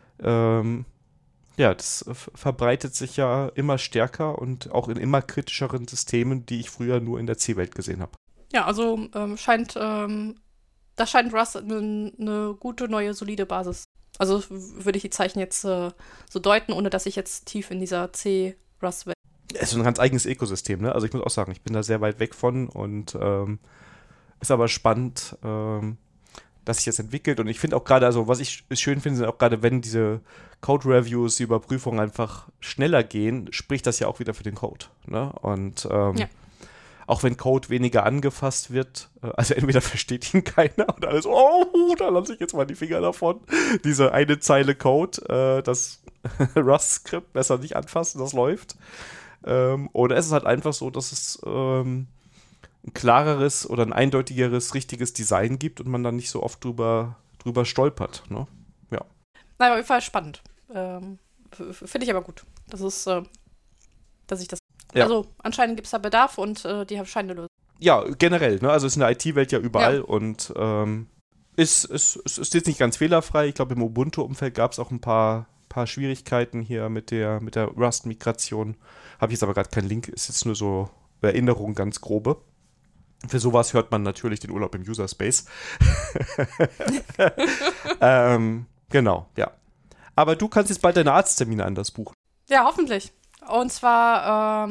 Ja, das verbreitet sich ja immer stärker und auch in immer kritischeren Systemen, die ich früher nur in der C-Welt gesehen habe. Ja, also scheint Rust eine gute, neue, solide Basis. Also würde ich die Zeichen jetzt so deuten, ohne dass ich jetzt tief in dieser C-Rust-Welt. Es ist ein ganz eigenes Ökosystem, ne? Also ich muss auch sagen, ich bin da sehr weit weg von und ist aber spannend, dass sich das entwickelt. Und ich finde auch gerade, also was ich schön finde, sind auch gerade, wenn diese Code-Reviews, die Überprüfungen einfach schneller gehen, spricht das ja auch wieder für den Code. Ne? Und auch wenn Code weniger angefasst wird, also entweder versteht ihn keiner oder alles, oh, da lasse ich jetzt mal die Finger davon. Diese eine Zeile Code, das Rust-Skript besser nicht anfassen, das läuft. Oder es ist halt einfach so, dass es ein klareres oder ein eindeutigeres, richtiges Design gibt und man dann nicht so oft drüber stolpert. Ne? Ja. Naja, auf jeden Fall spannend. Finde ich aber gut. Das ist, dass ich das. Ja. Also anscheinend gibt es da Bedarf und die haben scheinen eine Lösung. Ja, generell, ne? Also ist in der IT-Welt ja überall und ist jetzt nicht ganz fehlerfrei. Ich glaube, im Ubuntu-Umfeld gab es auch ein paar Schwierigkeiten hier mit der Rust-Migration. Habe ich jetzt aber gerade keinen Link, ist jetzt nur so Erinnerung, ganz grobe. Für sowas hört man natürlich den Urlaub im User-Space. Genau, ja. Aber du kannst jetzt bald deine Arzttermine anders buchen. Ja, hoffentlich. Und zwar,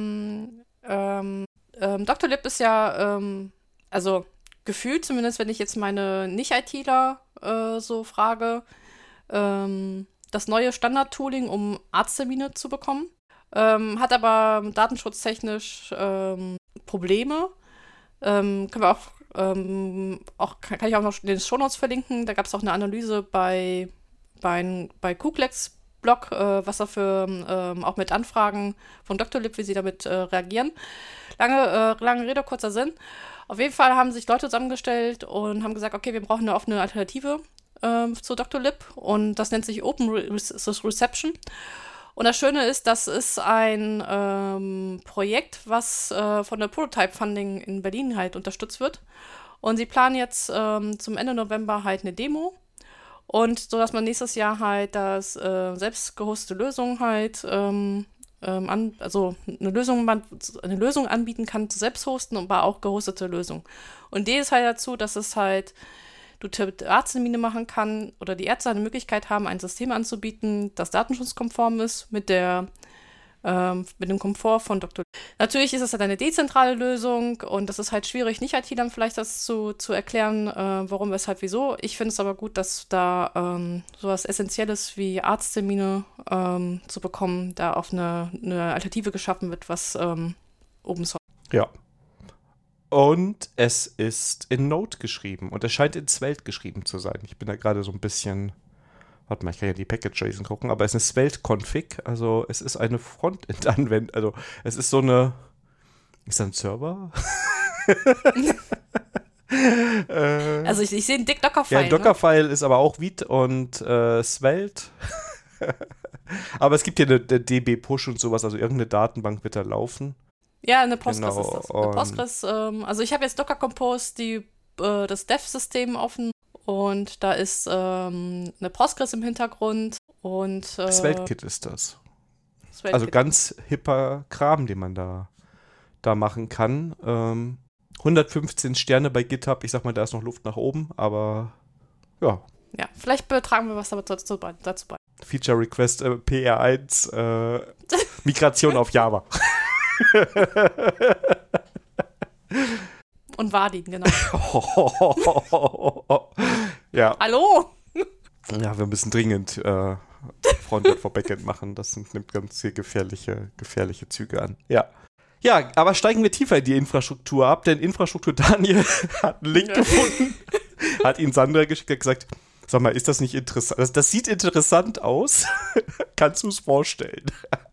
Dr. Lib ist ja, also gefühlt zumindest, wenn ich jetzt meine Nicht-ITler so frage, das neue Standard-Tooling, um Arzttermine zu bekommen. Hat aber datenschutztechnisch Probleme. Können wir kann ich auch noch in den Shownotes verlinken. Da gab es auch eine Analyse bei Kuklex Blog, was dafür auch mit Anfragen von Dr. Lib, wie sie damit reagieren. Lange Rede, kurzer Sinn. Auf jeden Fall haben sich Leute zusammengestellt und haben gesagt, okay, wir brauchen eine offene Alternative zu Dr. Lib und das nennt sich Open Reception. Und das Schöne ist, das ist ein Projekt, was von der Prototype Funding in Berlin halt unterstützt wird. Und sie planen jetzt zum Ende November halt eine Demo. Und so, dass man nächstes Jahr halt das selbst gehostete Lösung halt, also eine Lösung anbieten kann zu Selbsthosten, aber auch gehostete Lösung. Und die ist halt dazu, dass es halt du Arzttermine machen kann oder die Ärzte eine Möglichkeit haben, ein System anzubieten, das datenschutzkonform ist mit dem Komfort von Dr. Natürlich ist es halt eine dezentrale Lösung und das ist halt schwierig, nicht IT-Lern vielleicht das zu erklären, warum, weshalb, wieso. Ich finde es aber gut, dass da sowas Essentielles wie Arzttermine zu bekommen, da auf eine Alternative geschaffen wird, was Open Source. Ja. Und es ist in Node geschrieben und es scheint in Svelte geschrieben zu sein. Ich bin da gerade so ein bisschen Warte mal, ich kann ja die Package-JSON gucken, aber es ist eine Svelte-Config, also es ist eine Frontend-Anwendung, also es ist so eine, ist das ein Server? Also ich sehe einen dick Dockerfile. Ja, ein Dockerfile ist aber auch Vite und Svelte. Aber es gibt hier eine DB-Push und sowas, also irgendeine Datenbank wird da laufen. Ja, eine Postgres Genau, ist das. Eine Postgres, also ich habe jetzt Docker Compose, das Dev-System offen und da ist eine Postgres im Hintergrund und SvelteKit ist das. SvelteKit. Also ganz hipper Kram, den man da machen kann. 115 Sterne bei GitHub, ich sag mal, da ist noch Luft nach oben, aber ja. Ja, vielleicht betragen wir was dazu bei. Feature Request PR1 Migration auf Java. Und Vardin, genau. Ja. Hallo? Ja, wir müssen dringend Frontend vor Backend machen. Das nimmt ganz hier gefährliche Züge an. Ja. Ja, aber steigen wir tiefer in die Infrastruktur ab, denn Infrastruktur Daniel hat einen Link gefunden, hat ihn Sandra geschickt, hat gesagt, sag mal, ist das nicht interessant? Also das sieht interessant aus. Kannst du es vorstellen?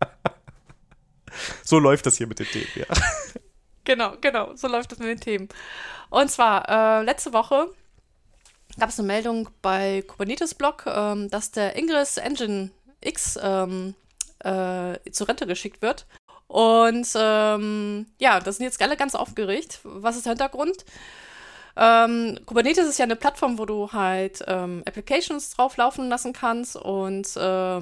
So läuft das hier mit den Themen, ja. Genau, so läuft das mit den Themen. Und zwar, letzte Woche gab es eine Meldung bei Kubernetes-Blog, dass der Ingress Engine X zur Rente geschickt wird. Und ja, das sind jetzt alle ganz aufgeregt. Was ist der Hintergrund? Kubernetes ist ja eine Plattform, wo du halt Applications drauf laufen lassen kannst und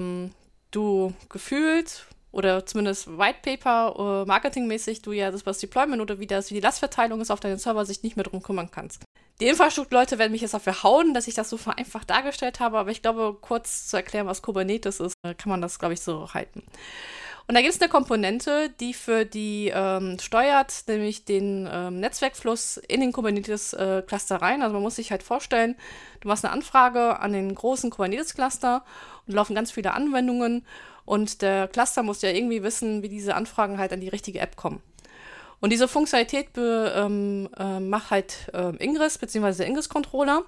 du gefühlt oder zumindest White Paper marketingmäßig du ja das, was Deployment oder wie die Lastverteilung ist, auf deinen Server sich nicht mehr drum kümmern kannst. Die Infrastrukturleute werden mich jetzt dafür hauen, dass ich das so vereinfacht dargestellt habe, aber ich glaube, kurz zu erklären, was Kubernetes ist, kann man das, glaube ich, so halten. Und da gibt es eine Komponente, die für die steuert, nämlich den Netzwerkfluss in den Kubernetes-Cluster rein. Also man muss sich halt vorstellen, du machst eine Anfrage an den großen Kubernetes-Cluster und laufen ganz viele Anwendungen und der Cluster muss ja irgendwie wissen, wie diese Anfragen halt an die richtige App kommen. Und diese Funktionalität macht halt Ingress, beziehungsweise der Ingress-Controller.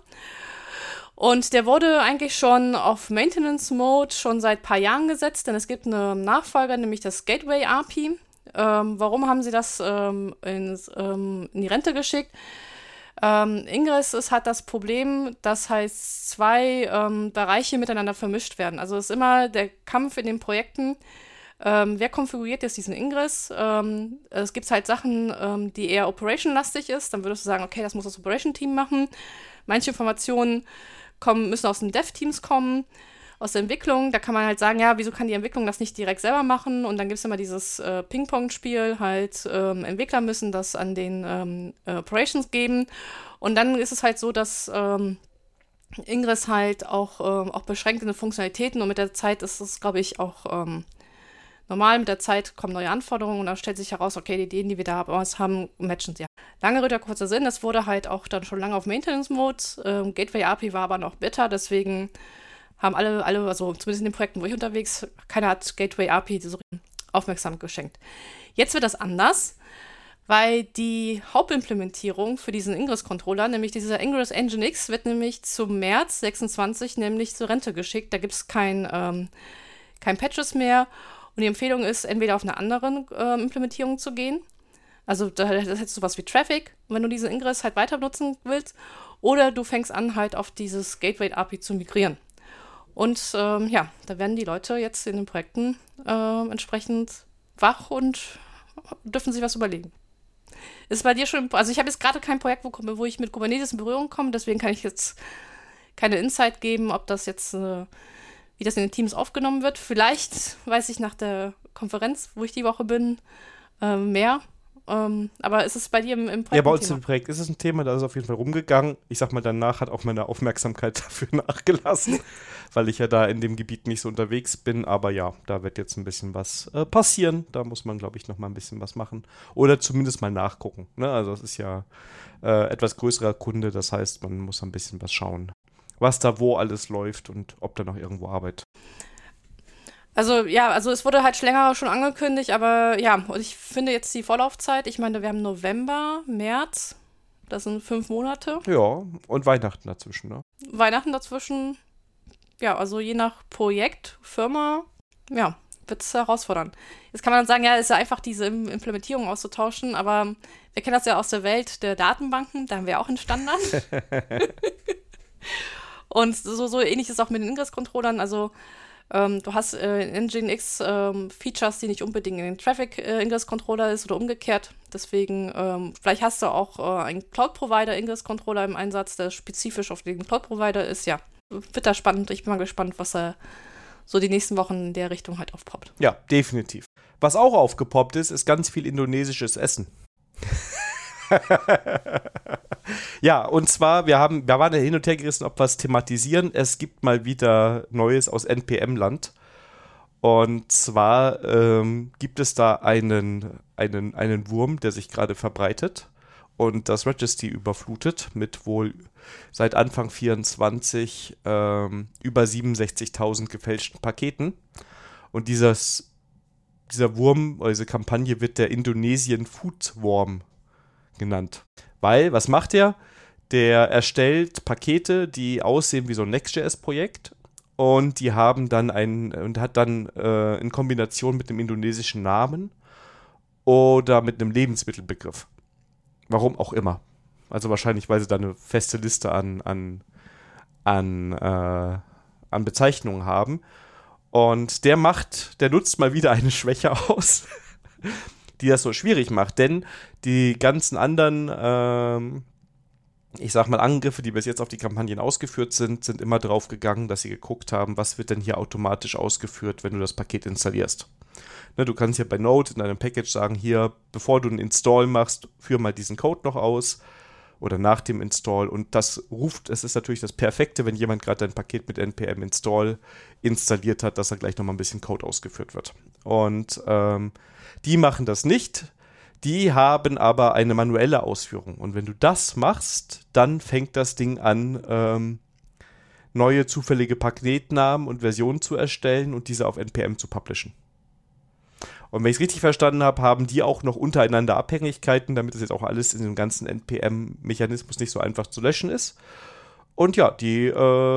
Und der wurde eigentlich schon auf Maintenance-Mode schon seit ein paar Jahren gesetzt, denn es gibt einen Nachfolger, nämlich das Gateway API. Warum haben sie das in die Rente geschickt? Ingress hat das Problem, dass halt zwei Bereiche miteinander vermischt werden. Also es ist immer der Kampf in den Projekten, wer konfiguriert jetzt diesen Ingress? Es gibt halt Sachen, die eher Operation-lastig ist. Dann würdest du sagen, okay, das muss das Operation-Team machen. Manche Informationen müssen aus den Dev-Teams kommen, aus der Entwicklung. Da kann man halt sagen, ja, wieso kann die Entwicklung das nicht direkt selber machen? Und dann gibt es immer dieses Ping-Pong-Spiel, halt Entwickler müssen das an den Operations geben. Und dann ist es halt so, dass Ingress halt auch beschränkte Funktionalitäten und mit der Zeit ist es, glaube ich, auch normal. Mit der Zeit kommen neue Anforderungen und dann stellt sich heraus, okay, die Ideen, die wir da haben, matchen sie. Lange Rede, kurzer Sinn, das wurde halt auch dann schon lange auf Maintenance-Mode. Gateway API war aber noch Beta, deswegen haben alle, also zumindest in den Projekten, wo ich unterwegs, keiner hat Gateway API so aufmerksam geschenkt. Jetzt wird das anders, weil die Hauptimplementierung für diesen Ingress-Controller, nämlich dieser Ingress Engine X, wird nämlich zum März 26 nämlich zur Rente geschickt. Da gibt es kein Patches mehr. Und die Empfehlung ist, entweder auf eine andere Implementierung zu gehen. Also das hättest du sowas wie Traffic, wenn du diesen Ingress halt weiter nutzen willst. Oder du fängst an, halt auf dieses Gateway API zu migrieren. Und ja, da werden die Leute jetzt in den Projekten entsprechend wach und dürfen sich was überlegen. Ist bei dir schon, also ich habe jetzt gerade kein Projekt, wo ich mit Kubernetes in Berührung komme, deswegen kann ich jetzt keine Insight geben, ob das jetzt wie das in den Teams aufgenommen wird. Vielleicht weiß ich nach der Konferenz, wo ich die Woche bin, mehr. Aber ist es bei dir im Projekt? Ja, bei uns im Projekt ist es ein Thema, da ist es auf jeden Fall rumgegangen. Ich sag mal, danach hat auch meine Aufmerksamkeit dafür nachgelassen, weil ich ja da in dem Gebiet nicht so unterwegs bin. Aber ja, da wird jetzt ein bisschen was passieren. Da muss man, glaube ich, noch mal ein bisschen was machen. Oder zumindest mal nachgucken. Ne? Also es ist ja etwas größerer Kunde, das heißt, man muss ein bisschen was schauen, was da wo alles läuft und ob da noch irgendwo Arbeit. Also ja, also es wurde halt schon länger schon angekündigt, aber ja, und ich finde jetzt die Vorlaufzeit, ich meine, wir haben November, März, das sind 5 Monate. Ja, und Weihnachten dazwischen, ne? Weihnachten dazwischen, ja, also je nach Projekt, Firma, ja, wird es herausfordern. Jetzt kann man sagen, ja, es ist ja einfach diese Implementierung auszutauschen, aber wir kennen das ja aus der Welt der Datenbanken, da haben wir auch einen Standard. Und so ähnlich ist es auch mit den Ingress-Controllern, also du hast in Nginx Features, die nicht unbedingt in den Traffic-Ingress-Controller ist oder umgekehrt. Deswegen, vielleicht hast du auch einen Cloud-Provider-Ingress-Controller im Einsatz, der spezifisch auf den Cloud-Provider ist. Ja, wird da spannend. Ich bin mal gespannt, was da so die nächsten Wochen in der Richtung halt aufpoppt. Ja, definitiv. Was auch aufgepoppt ist ganz viel indonesisches Essen. Ja, und zwar, wir waren ja hin und her gerissen, ob wir es thematisieren. Es gibt mal wieder Neues aus NPM-Land. Und zwar gibt es da einen Wurm, der sich gerade verbreitet und das Registry überflutet mit wohl seit Anfang 24 über 67.000 gefälschten Paketen. Und dieser Wurm, oder diese Kampagne wird der Indonesian Food Worm genannt. Weil, was macht er? Der erstellt Pakete, die aussehen wie so ein Next.js-Projekt und die hat dann in Kombination mit einem indonesischen Namen oder mit einem Lebensmittelbegriff. Warum auch immer. Also wahrscheinlich, weil sie da eine feste Liste an Bezeichnungen haben. Und der nutzt mal wieder eine Schwäche aus, die das so schwierig macht, denn die ganzen anderen, ich sag mal, Angriffe, die bis jetzt auf die Kampagnen ausgeführt sind immer drauf gegangen, dass sie geguckt haben, was wird denn hier automatisch ausgeführt, wenn du das Paket installierst. Ne, du kannst ja bei Node in deinem Package sagen, hier, bevor du einen Install machst, führ mal diesen Code noch aus oder nach dem Install und es ist natürlich das Perfekte, wenn jemand gerade dein Paket mit npm install installiert hat, dass da gleich nochmal ein bisschen Code ausgeführt wird. Und die machen das nicht, die haben aber eine manuelle Ausführung. Und wenn du das machst, dann fängt das Ding an, neue zufällige Paketnamen und Versionen zu erstellen und diese auf npm zu publishen. Und wenn ich es richtig verstanden habe, haben die auch noch untereinander Abhängigkeiten, damit das jetzt auch alles in dem ganzen npm-Mechanismus nicht so einfach zu löschen ist. Und ja, die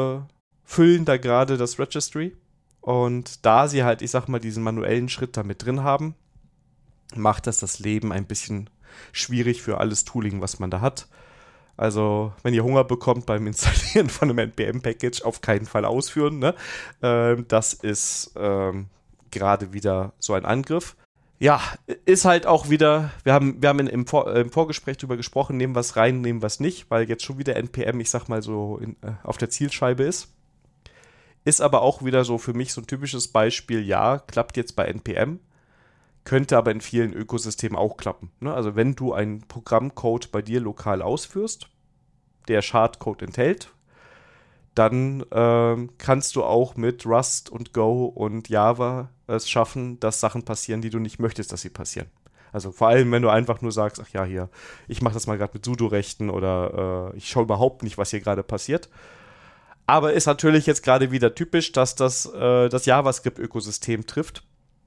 füllen da gerade das Registry. Und da sie halt, ich sag mal, diesen manuellen Schritt da mit drin haben, macht das Leben ein bisschen schwierig für alles Tooling, was man da hat. Also, wenn ihr Hunger bekommt beim Installieren von einem NPM-Package, auf keinen Fall ausführen. Ne? Das ist gerade wieder so ein Angriff. Ja, ist halt auch wieder, wir haben im Vorgespräch drüber gesprochen, nehmen wir es rein, nehmen wir es nicht, weil jetzt schon wieder NPM, ich sag mal so, auf der Zielscheibe ist. Ist aber auch wieder so für mich so ein typisches Beispiel, ja, klappt jetzt bei NPM, könnte aber in vielen Ökosystemen auch klappen. Ne? Also wenn du einen Programmcode bei dir lokal ausführst, der Schadcode enthält, dann kannst du auch mit Rust und Go und Java es schaffen, dass Sachen passieren, die du nicht möchtest, dass sie passieren. Also vor allem, wenn du einfach nur sagst, ach ja, hier, ich mache das mal gerade mit Sudo-Rechten oder ich schaue überhaupt nicht, was hier gerade passiert. Aber ist natürlich jetzt gerade wieder typisch, dass das JavaScript-Ökosystem trifft.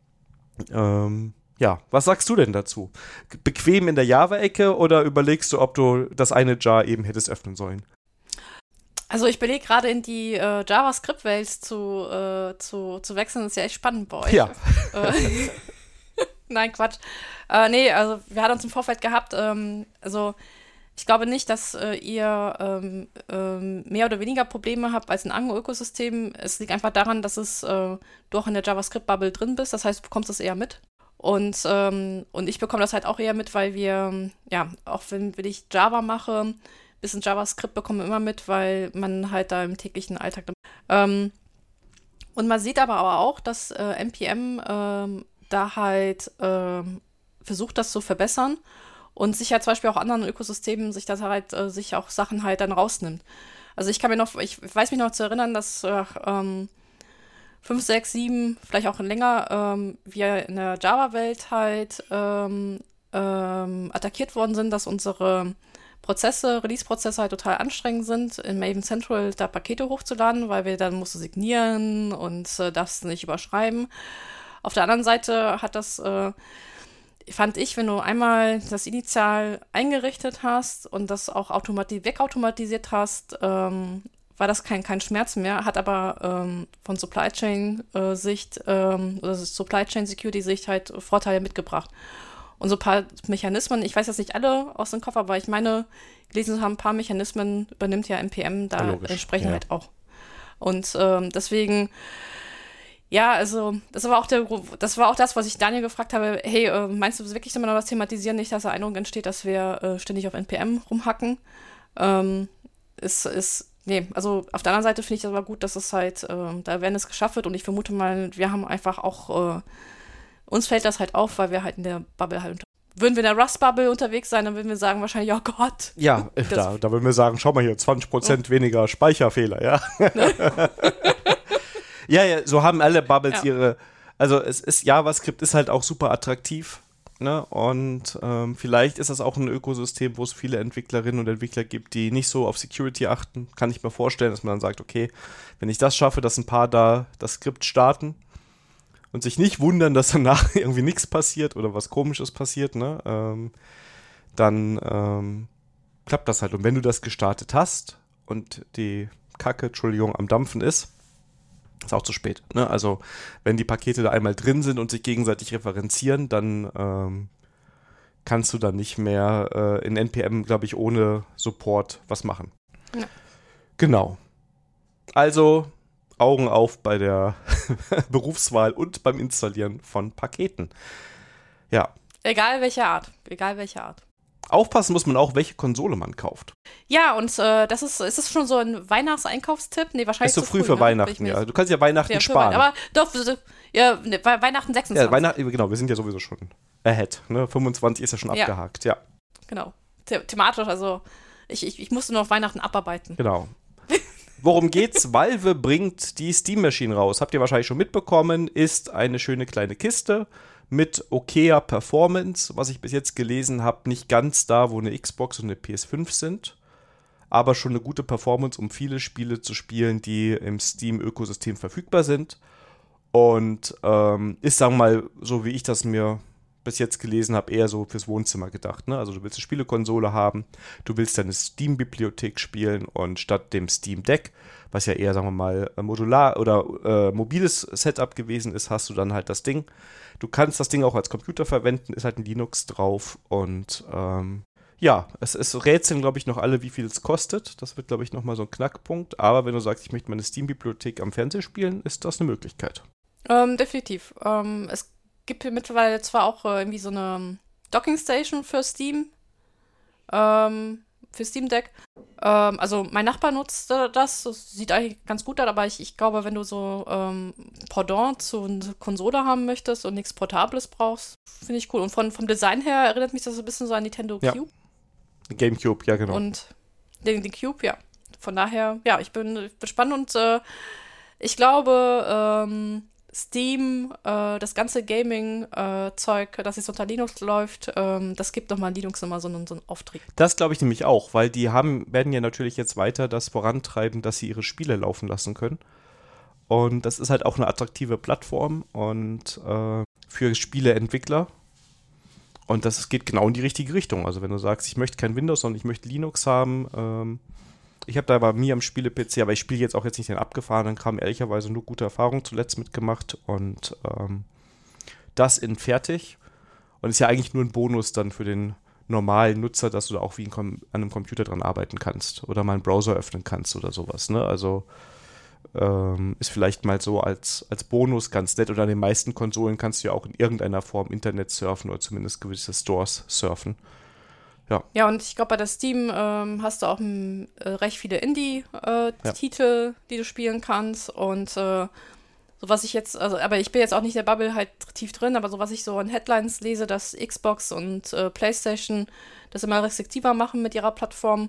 Ja, was sagst du denn dazu? Bequem in der Java-Ecke oder überlegst du, ob du das eine Jar eben hättest öffnen sollen? Also ich überlege gerade in die JavaScript-Welt zu wechseln, das ist ja echt spannend bei euch. Ja. Nein, Quatsch. Nee, also wir hatten uns im Vorfeld gehabt, also ich glaube nicht, dass ihr mehr oder weniger Probleme habt als ein Ango-Ökosystem. Es liegt einfach daran, dass du auch in der JavaScript-Bubble drin bist, das heißt, du bekommst das eher mit. Und ich bekomme das halt auch eher mit, weil wir, ja, auch wenn ich Java mache, bisschen JavaScript bekommen wir immer mit, weil man halt da im täglichen Alltag. Und man sieht aber auch, dass NPM da halt versucht, das zu verbessern und sich ja zum Beispiel auch anderen Ökosystemen sich auch Sachen halt dann rausnimmt. Also ich weiß mich noch zu erinnern, dass 5, 6, 7, vielleicht auch länger, wir in der Java-Welt halt attackiert worden sind, dass unsere Release-Prozesse halt total anstrengend sind, in Maven Central da Pakete hochzuladen, weil wir dann musst du signieren und darfst nicht überschreiben. Auf der anderen Seite fand ich, wenn du einmal das Initial eingerichtet hast und das auch wegautomatisiert hast, war das kein Schmerz mehr, hat aber von Supply Chain Sicht oder Supply Chain Security Sicht halt Vorteile mitgebracht. Und so ein paar Mechanismen, ich weiß jetzt nicht alle aus dem Kopf, aber ich meine, gelesen zu haben, ein paar Mechanismen übernimmt ja NPM da entsprechend halt auch. Und deswegen, ja, also das war auch das, was ich Daniel gefragt habe, hey, meinst du wirklich, soll man noch was thematisieren, nicht, dass der Eindruck entsteht, dass wir ständig auf NPM rumhacken? Nee, also auf der anderen Seite finde ich das aber gut, dass es halt, da Awareness geschafft wird und ich vermute mal, wir haben einfach auch, uns fällt das halt auf, weil wir halt in der Bubble halt würden wir in der Rust-Bubble unterwegs sein, dann würden wir sagen wahrscheinlich, oh Gott. Ja, da würden wir sagen, schau mal hier, 20% weniger Speicherfehler, ja. Ja, so haben alle Bubbles ihre, also es ist, JavaScript ist halt auch super attraktiv, ne? Und vielleicht ist das auch ein Ökosystem, wo es viele Entwicklerinnen und Entwickler gibt, die nicht so auf Security achten. Kann ich mir vorstellen, dass man dann sagt, okay, wenn ich das schaffe, dass ein paar da das Skript starten und sich nicht wundern, dass danach irgendwie nichts passiert oder was Komisches passiert, ne? Dann klappt das halt. Und wenn du das gestartet hast und die Kacke, Entschuldigung, am Dampfen ist auch zu spät. Ne? Also wenn die Pakete da einmal drin sind und sich gegenseitig referenzieren, dann kannst du dann nicht mehr in NPM, glaube ich, ohne Support was machen. Ja. Genau. Also Augen auf bei der Berufswahl und beim Installieren von Paketen. Ja. Egal welche Art. Aufpassen muss man auch, welche Konsole man kauft. Ja, und ist das schon so ein Weihnachtseinkaufstipp? Nee, wahrscheinlich ist so früh für Weihnachten, ja. Du kannst ja Weihnachten sparen. Aber doch, Weihnachten 26. Ja, genau, wir sind ja sowieso schon ahead. Ne? 25 ist ja schon abgehakt, ja. Genau. Thematisch, also ich musste nur auf Weihnachten abarbeiten. Genau. Worum geht's? Valve bringt die Steam Machine raus. Habt ihr wahrscheinlich schon mitbekommen, ist eine schöne kleine Kiste mit okayer Performance, was ich bis jetzt gelesen habe, nicht ganz da, wo eine Xbox und eine PS5 sind, aber schon eine gute Performance, um viele Spiele zu spielen, die im Steam-Ökosystem verfügbar sind. Und ist, sagen wir mal, so wie ich das mir bis jetzt gelesen habe, eher so fürs Wohnzimmer gedacht. Ne? Also du willst eine Spielekonsole haben, du willst deine Steam-Bibliothek spielen und statt dem Steam Deck, was ja eher, sagen wir mal, modular oder mobiles Setup gewesen ist, hast du dann halt das Ding. Du kannst das Ding auch als Computer verwenden, ist halt ein Linux drauf und es rätseln, glaube ich, noch alle, wie viel es kostet. Das wird, glaube ich, nochmal so ein Knackpunkt. Aber wenn du sagst, ich möchte meine Steam-Bibliothek am Fernseher spielen, ist das eine Möglichkeit. Definitiv. Es gibt hier mittlerweile zwar auch irgendwie so eine Docking-Station für Steam, für Steam Deck. Also mein Nachbar nutzt das sieht eigentlich ganz gut aus, aber ich glaube, wenn du so Pendant zu einer Konsole haben möchtest und nichts Portables brauchst, finde ich cool. Und vom Design her erinnert mich das so ein bisschen so an Nintendo Cube. GameCube, ja genau. Und den Cube, ja. Von daher, ja, ich bin gespannt und ich glaube, Steam, das ganze Gaming-Zeug, das jetzt unter Linux läuft, das gibt nochmal Linux immer so einen Auftrieb. Das glaube ich nämlich auch, weil die werden ja natürlich jetzt weiter das vorantreiben, dass sie ihre Spiele laufen lassen können. Und das ist halt auch eine attraktive Plattform und für Spieleentwickler. Und das geht genau in die richtige Richtung. Also wenn du sagst, ich möchte kein Windows, sondern ich möchte Linux haben, ich habe da bei mir am Spiele-PC, aber ich spiele jetzt auch nicht den abgefahrenen Kram, ehrlicherweise nur gute Erfahrungen zuletzt mitgemacht und das in fertig. Und ist ja eigentlich nur ein Bonus dann für den normalen Nutzer, dass du da auch wie an einem Computer dran arbeiten kannst oder mal einen Browser öffnen kannst oder sowas. Ne? Also ist vielleicht mal so als Bonus ganz nett. Und an den meisten Konsolen kannst du ja auch in irgendeiner Form Internet surfen oder zumindest gewisse Stores surfen. Ja, und ich glaube, bei der Steam hast du auch recht viele Indie-Titel, die du spielen kannst. Und so was ich jetzt, aber ich bin jetzt auch nicht in der Bubble halt tief drin, aber so was ich so an Headlines lese, dass Xbox und PlayStation das immer restriktiver machen mit ihrer Plattform,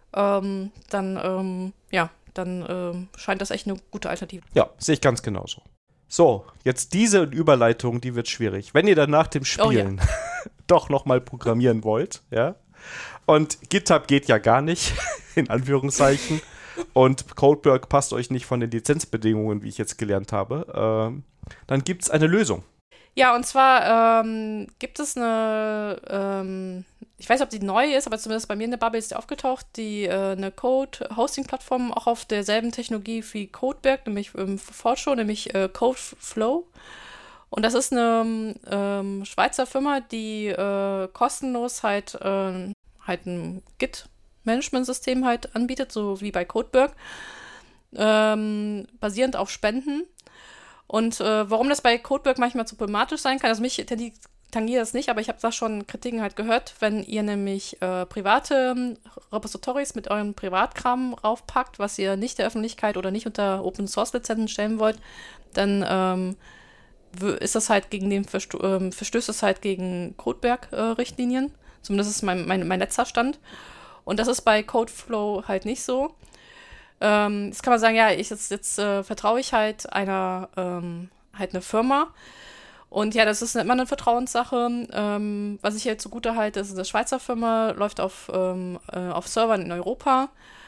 dann scheint das echt eine gute Alternative. Ja, sehe ich ganz genauso. So, jetzt diese Überleitung, die wird schwierig. Wenn ihr dann nach dem Spielen doch nochmal programmieren wollt, ja, und GitHub geht ja gar nicht, in Anführungszeichen, und Codeberg passt euch nicht von den Lizenzbedingungen, wie ich jetzt gelernt habe, dann gibt es eine Lösung. Ja, und zwar gibt es eine ich weiß nicht, ob die neu ist, aber zumindest bei mir in der Bubble ist die aufgetaucht, die eine Code-Hosting-Plattform auch auf derselben Technologie wie Codeberg, nämlich Fortran, nämlich Codeflow. Und das ist eine Schweizer Firma, die kostenlos halt ein Git-Management-System halt anbietet, so wie bei Codeberg, basierend auf Spenden. Und warum das bei Codeberg manchmal so problematisch sein kann, also mich tangiert das nicht, aber ich habe da schon Kritiken halt gehört, wenn ihr nämlich private Repositories mit eurem Privatkram raufpackt, was ihr nicht der Öffentlichkeit oder nicht unter Open-Source-Lizenzen stellen wollt, dann ist das halt verstößt es halt gegen Codeberg-Richtlinien. Zumindest ist mein letzter Stand. Und das ist bei Codeflow halt nicht so. Jetzt kann man sagen, ja, jetzt vertraue ich halt einer halt eine Firma. Und ja, das ist immer eine Vertrauenssache. Was ich jetzt zugute halte, ist eine Schweizer Firma, läuft auf Servern in Europa.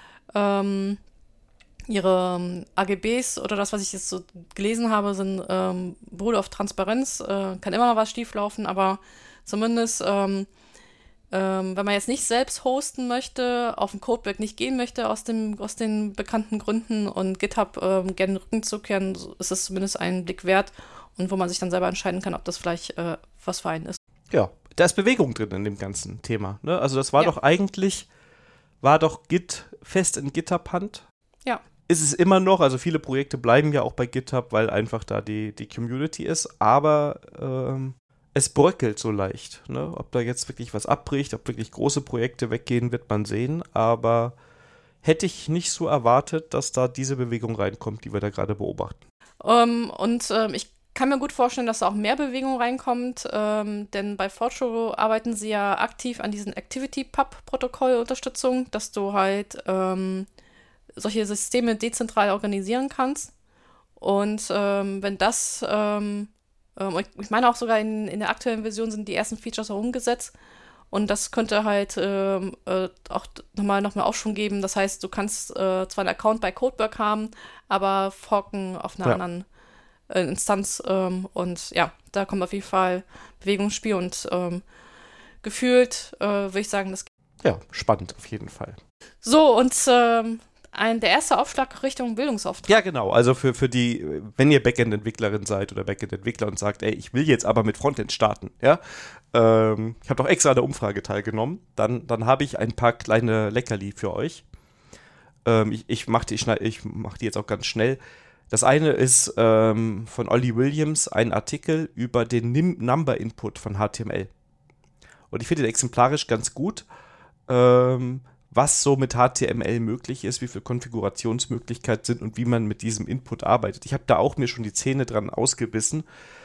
Ihre AGBs oder das, was ich jetzt so gelesen habe, sind beruht auf Transparenz. Kann immer mal was schieflaufen, aber zumindest, wenn man jetzt nicht selbst hosten möchte, auf den Codeberg nicht gehen möchte aus den bekannten Gründen und GitHub gerne den Rücken zu kehren, ist es zumindest einen Blick wert und wo man sich dann selber entscheiden kann, ob das vielleicht was für einen ist. Ja, da ist Bewegung drin in dem ganzen Thema. Ne? Also das war doch Git fest in GitHub-Hand. Ja. Ist es immer noch, also viele Projekte bleiben ja auch bei GitHub, weil einfach da die Community ist, aber es bröckelt so leicht. Ne? Ob da jetzt wirklich was abbricht, ob wirklich große Projekte weggehen, wird man sehen, aber hätte ich nicht so erwartet, dass da diese Bewegung reinkommt, die wir da gerade beobachten. Ich kann mir gut vorstellen, dass da auch mehr Bewegung reinkommt, denn bei Fortran arbeiten sie ja aktiv an diesen Activity-Pub-Protokoll-Unterstützung, dass du halt solche Systeme dezentral organisieren kannst. Und wenn das, ich meine auch sogar in der aktuellen Version sind die ersten Features auch umgesetzt. Und das könnte halt auch nochmal Aufschwung geben. Das heißt, du kannst zwar einen Account bei Codeberg haben, aber forken auf einer anderen Instanz. Und ja, da kommt auf jeden Fall Bewegung ins Spiel. Und gefühlt würde ich sagen, das geht. Ja, spannend auf jeden Fall. So, und der erste Aufschlag Richtung Bildungsauftrag. Ja, genau. Also für die, wenn ihr Backend-Entwicklerin seid oder Backend-Entwickler und sagt, ey, ich will jetzt aber mit Frontend starten, ja, ich habe doch extra an der Umfrage teilgenommen, dann habe ich ein paar kleine Leckerli für euch. Ich mach die jetzt auch ganz schnell. Das eine ist von Ollie Williams ein Artikel über den Number-Input von HTML. Und ich finde den exemplarisch ganz gut. Was so mit HTML möglich ist, wie viele Konfigurationsmöglichkeiten sind und wie man mit diesem Input arbeitet. Ich habe da auch mir schon die Zähne dran ausgebissen.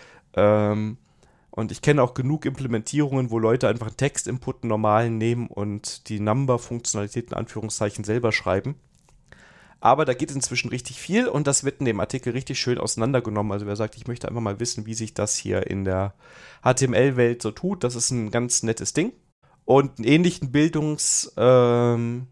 Und ich kenne auch genug Implementierungen, wo Leute einfach einen Textinput normalen nehmen und die Number-Funktionalität in Anführungszeichen selber schreiben. Aber da geht inzwischen richtig viel und das wird in dem Artikel richtig schön auseinandergenommen. Also wer sagt, ich möchte einfach mal wissen, wie sich das hier in der HTML-Welt so tut, das ist ein ganz nettes Ding. Und einen ähnlichen Bildungsauftrag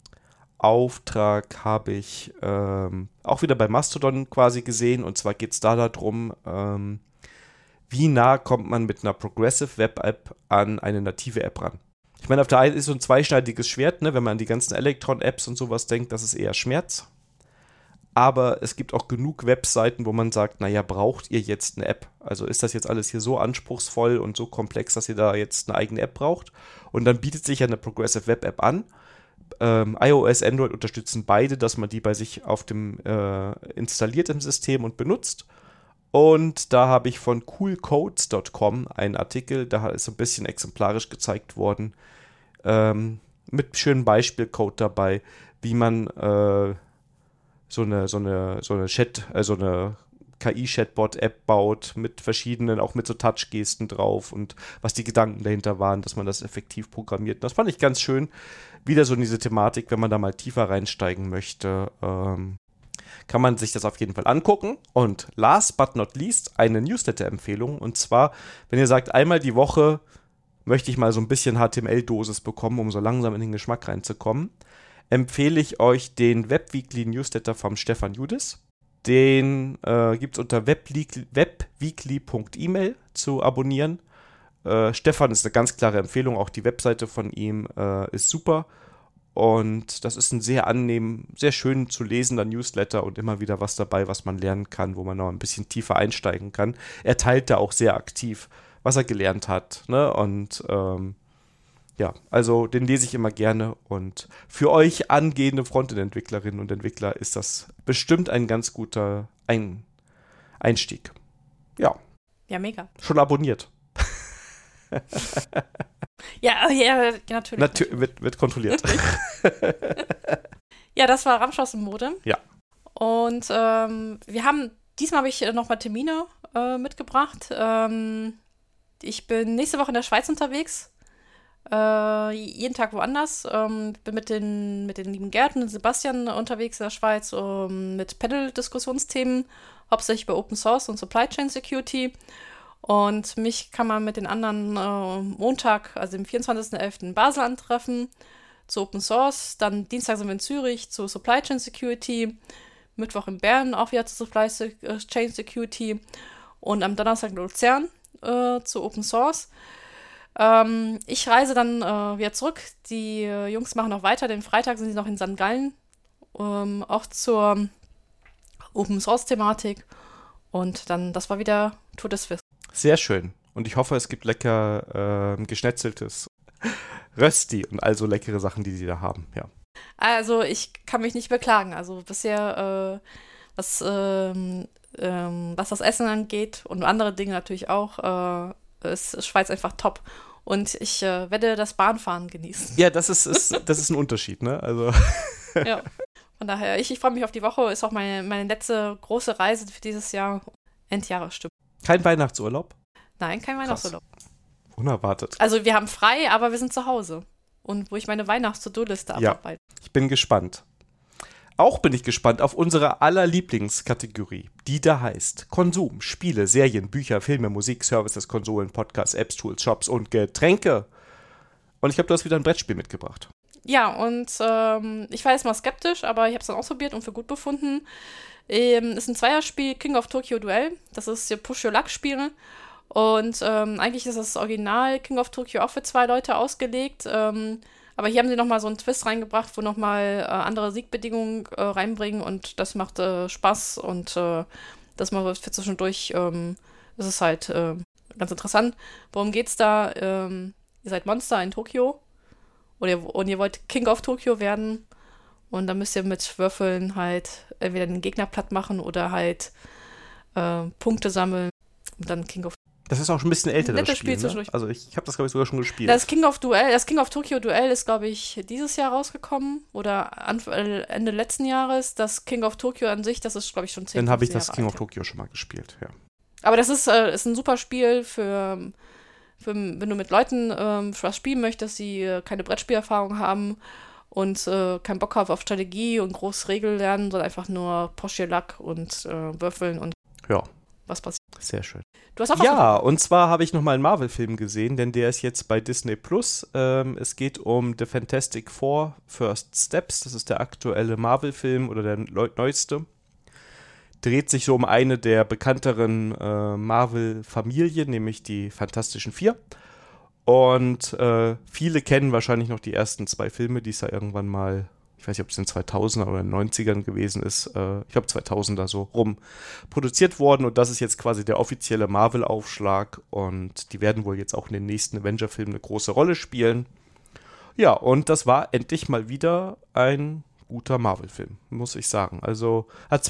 habe ich auch wieder bei Mastodon quasi gesehen. Und zwar geht es da darum, wie nah kommt man mit einer Progressive Web App an eine native App ran. Ich meine, auf der einen ist so ein zweischneidiges Schwert, ne? Wenn man an die ganzen Electron-Apps und sowas denkt, das ist eher Schmerz. Aber es gibt auch genug Webseiten, wo man sagt, naja, braucht ihr jetzt eine App? Also ist das jetzt alles hier so anspruchsvoll und so komplex, dass ihr da jetzt eine eigene App braucht? Und dann bietet sich ja eine Progressive Web App an. iOS, Android unterstützen beide, dass man die bei sich auf dem installiert im System und benutzt. Und da habe ich von coolcodes.com einen Artikel, da ist so ein bisschen exemplarisch gezeigt worden, mit schönem Beispielcode dabei, wie man so eine KI-Chatbot-App baut mit verschiedenen, auch mit so Touch-Gesten drauf und was die Gedanken dahinter waren, dass man das effektiv programmiert. Das fand ich ganz schön. Wieder so in diese Thematik, wenn man da mal tiefer reinsteigen möchte, kann man sich das auf jeden Fall angucken. Und last but not least eine Newsletter-Empfehlung. Und zwar, wenn ihr sagt, einmal die Woche möchte ich mal so ein bisschen HTML-Dosis bekommen, um so langsam in den Geschmack reinzukommen, empfehle ich euch den Webweekly-Newsletter vom Stefan Judis. Den gibt es unter webweekly.email zu abonnieren. Stefan ist eine ganz klare Empfehlung, auch die Webseite von ihm ist super. Und das ist ein sehr angenehm, sehr schön zu lesender Newsletter und immer wieder was dabei, was man lernen kann, wo man noch ein bisschen tiefer einsteigen kann. Er teilt da auch sehr aktiv, was er gelernt hat. Ne? Und ja, also den lese ich immer gerne. Und für euch angehende Frontend-Entwicklerinnen und Entwickler ist das bestimmt ein ganz guter Einstieg. Ja. Ja, mega. Schon abonniert. Ja, natürlich. Wird kontrolliert. Ja, das war Ramschaußen-Mode. Ja. Und diesmal habe ich nochmal Termine mitgebracht. Ich bin nächste Woche in der Schweiz unterwegs. Jeden Tag woanders. Bin mit den lieben Gerd und Sebastian unterwegs in der Schweiz mit Panel-Diskussionsthemen, hauptsächlich über Open Source und Supply Chain Security. Und mich kann man mit den anderen Montag, also dem 24.11. in Basel antreffen zu Open Source. Dann Dienstag sind wir in Zürich zu Supply Chain Security. Mittwoch in Bern auch wieder zu Supply Chain Security. Und am Donnerstag in Luzern zu Open Source. Ich reise dann wieder zurück. Die Jungs machen noch weiter. Den Freitag sind sie noch in St. Gallen. Auch zur Open Source Thematik. Und dann, das war wieder Todeswissen. Sehr schön. Und ich hoffe, es gibt lecker geschnetzeltes Rösti und also leckere Sachen, die sie da haben. Ja. Also ich kann mich nicht beklagen. Also bisher, was das Essen angeht und andere Dinge natürlich auch, ist Schweiz einfach top. Und ich werde das Bahnfahren genießen. Ja, das ist ein Unterschied, ne? Also. Ja. Von daher, ich freue mich auf die Woche. Ist auch meine letzte große Reise für dieses Jahr. Endjahresstimmung. Kein Weihnachtsurlaub? Nein, kein Weihnachtsurlaub. Unerwartet. Also wir haben frei, aber wir sind zu Hause. Und wo ich meine Weihnachts-To-Do-Liste abarbeite. Ich bin gespannt. Auch bin ich gespannt auf unsere aller Lieblingskategorie, die da heißt Konsum, Spiele, Serien, Bücher, Filme, Musik, Services, Konsolen, Podcasts, Apps, Tools, Shops und Getränke. Und ich glaube, du hast wieder ein Brettspiel mitgebracht. Ja, und ich war jetzt mal skeptisch, aber ich habe es dann ausprobiert und für gut befunden. Ist ein Zweierspiel, King of Tokyo Duell. Das ist ihr Push-Your-Luck-Spiel. Und eigentlich ist das Original King of Tokyo auch für 2 Leute ausgelegt. Aber hier haben sie nochmal so einen Twist reingebracht, wo nochmal andere Siegbedingungen reinbringen. Und das macht Spaß. Und das mal für zwischendurch ist es halt ganz interessant. Worum geht's da? Ihr seid Monster in Tokio. Und ihr wollt King of Tokyo werden. Und dann müsst ihr mit Würfeln halt entweder den Gegner platt machen oder halt Punkte sammeln und dann King of Das ist auch schon ein bisschen älter, das Spiel, ne? Also ich habe das, glaube ich, sogar schon gespielt. Das King of Tokyo Duell ist, glaube ich, dieses Jahr rausgekommen oder Ende letzten Jahres. Das King of Tokyo an sich, das ist, glaube ich, schon 10 Jahre alt. Dann habe ich das King of Tokyo schon mal gespielt, ja. Aber das ist ein super Spiel für wenn du mit Leuten was spielen möchtest, die keine Brettspielerfahrung haben und keinen Bock haben auf Strategie und groß Regeln lernen, sondern einfach nur Push-Your-Luck und würfeln und was passiert. Sehr schön. Du hast auch was und zwar habe ich nochmal einen Marvel-Film gesehen, denn der ist jetzt bei Disney+. Es geht um The Fantastic Four First Steps. Das ist der aktuelle Marvel-Film oder der neueste. Dreht sich so um eine der bekannteren Marvel-Familien, nämlich die Fantastischen Vier. Und viele kennen wahrscheinlich noch die ersten 2 Filme, die es da irgendwann mal, ich weiß nicht, ob es in den 2000er oder in den 90ern gewesen ist, ich glaube 2000er so rum, produziert worden. Und das ist jetzt quasi der offizielle Marvel-Aufschlag. Und die werden wohl jetzt auch in den nächsten Avenger-Filmen eine große Rolle spielen. Ja, und das war endlich mal wieder ein guter Marvel-Film, muss ich sagen. Also hat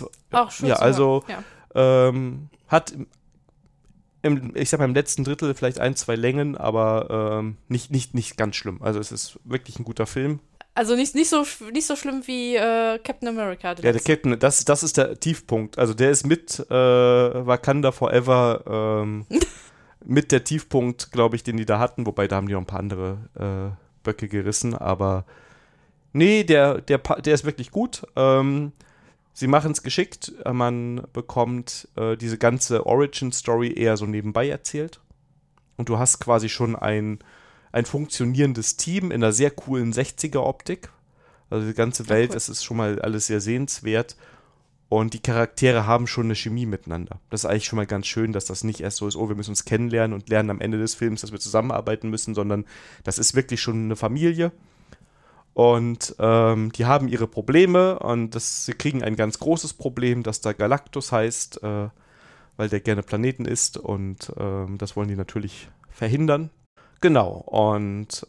hat ich sag mal im letzten Drittel vielleicht 1, 2 Längen, aber nicht ganz schlimm. Also es ist wirklich ein guter Film. Also nicht so schlimm wie Captain America. Ja, der Captain, das ist der Tiefpunkt. Also der ist mit Wakanda Forever mit der Tiefpunkt, glaube ich, den die da hatten. Wobei, da haben die noch ein paar andere Böcke gerissen, aber nee, der ist wirklich gut. Sie machen es geschickt. Man bekommt diese ganze Origin-Story eher so nebenbei erzählt. Und du hast quasi schon ein funktionierendes Team in einer sehr coolen 60er-Optik. Also die ganze Welt, das ist schon mal alles sehr sehenswert. Und die Charaktere haben schon eine Chemie miteinander. Das ist eigentlich schon mal ganz schön, dass das nicht erst so ist, oh, wir müssen uns kennenlernen und lernen am Ende des Films, dass wir zusammenarbeiten müssen, sondern das ist wirklich schon eine Familie. Und die haben ihre Probleme und sie kriegen ein ganz großes Problem, das da Galactus heißt, weil der gerne Planeten isst und das wollen die natürlich verhindern. Genau, und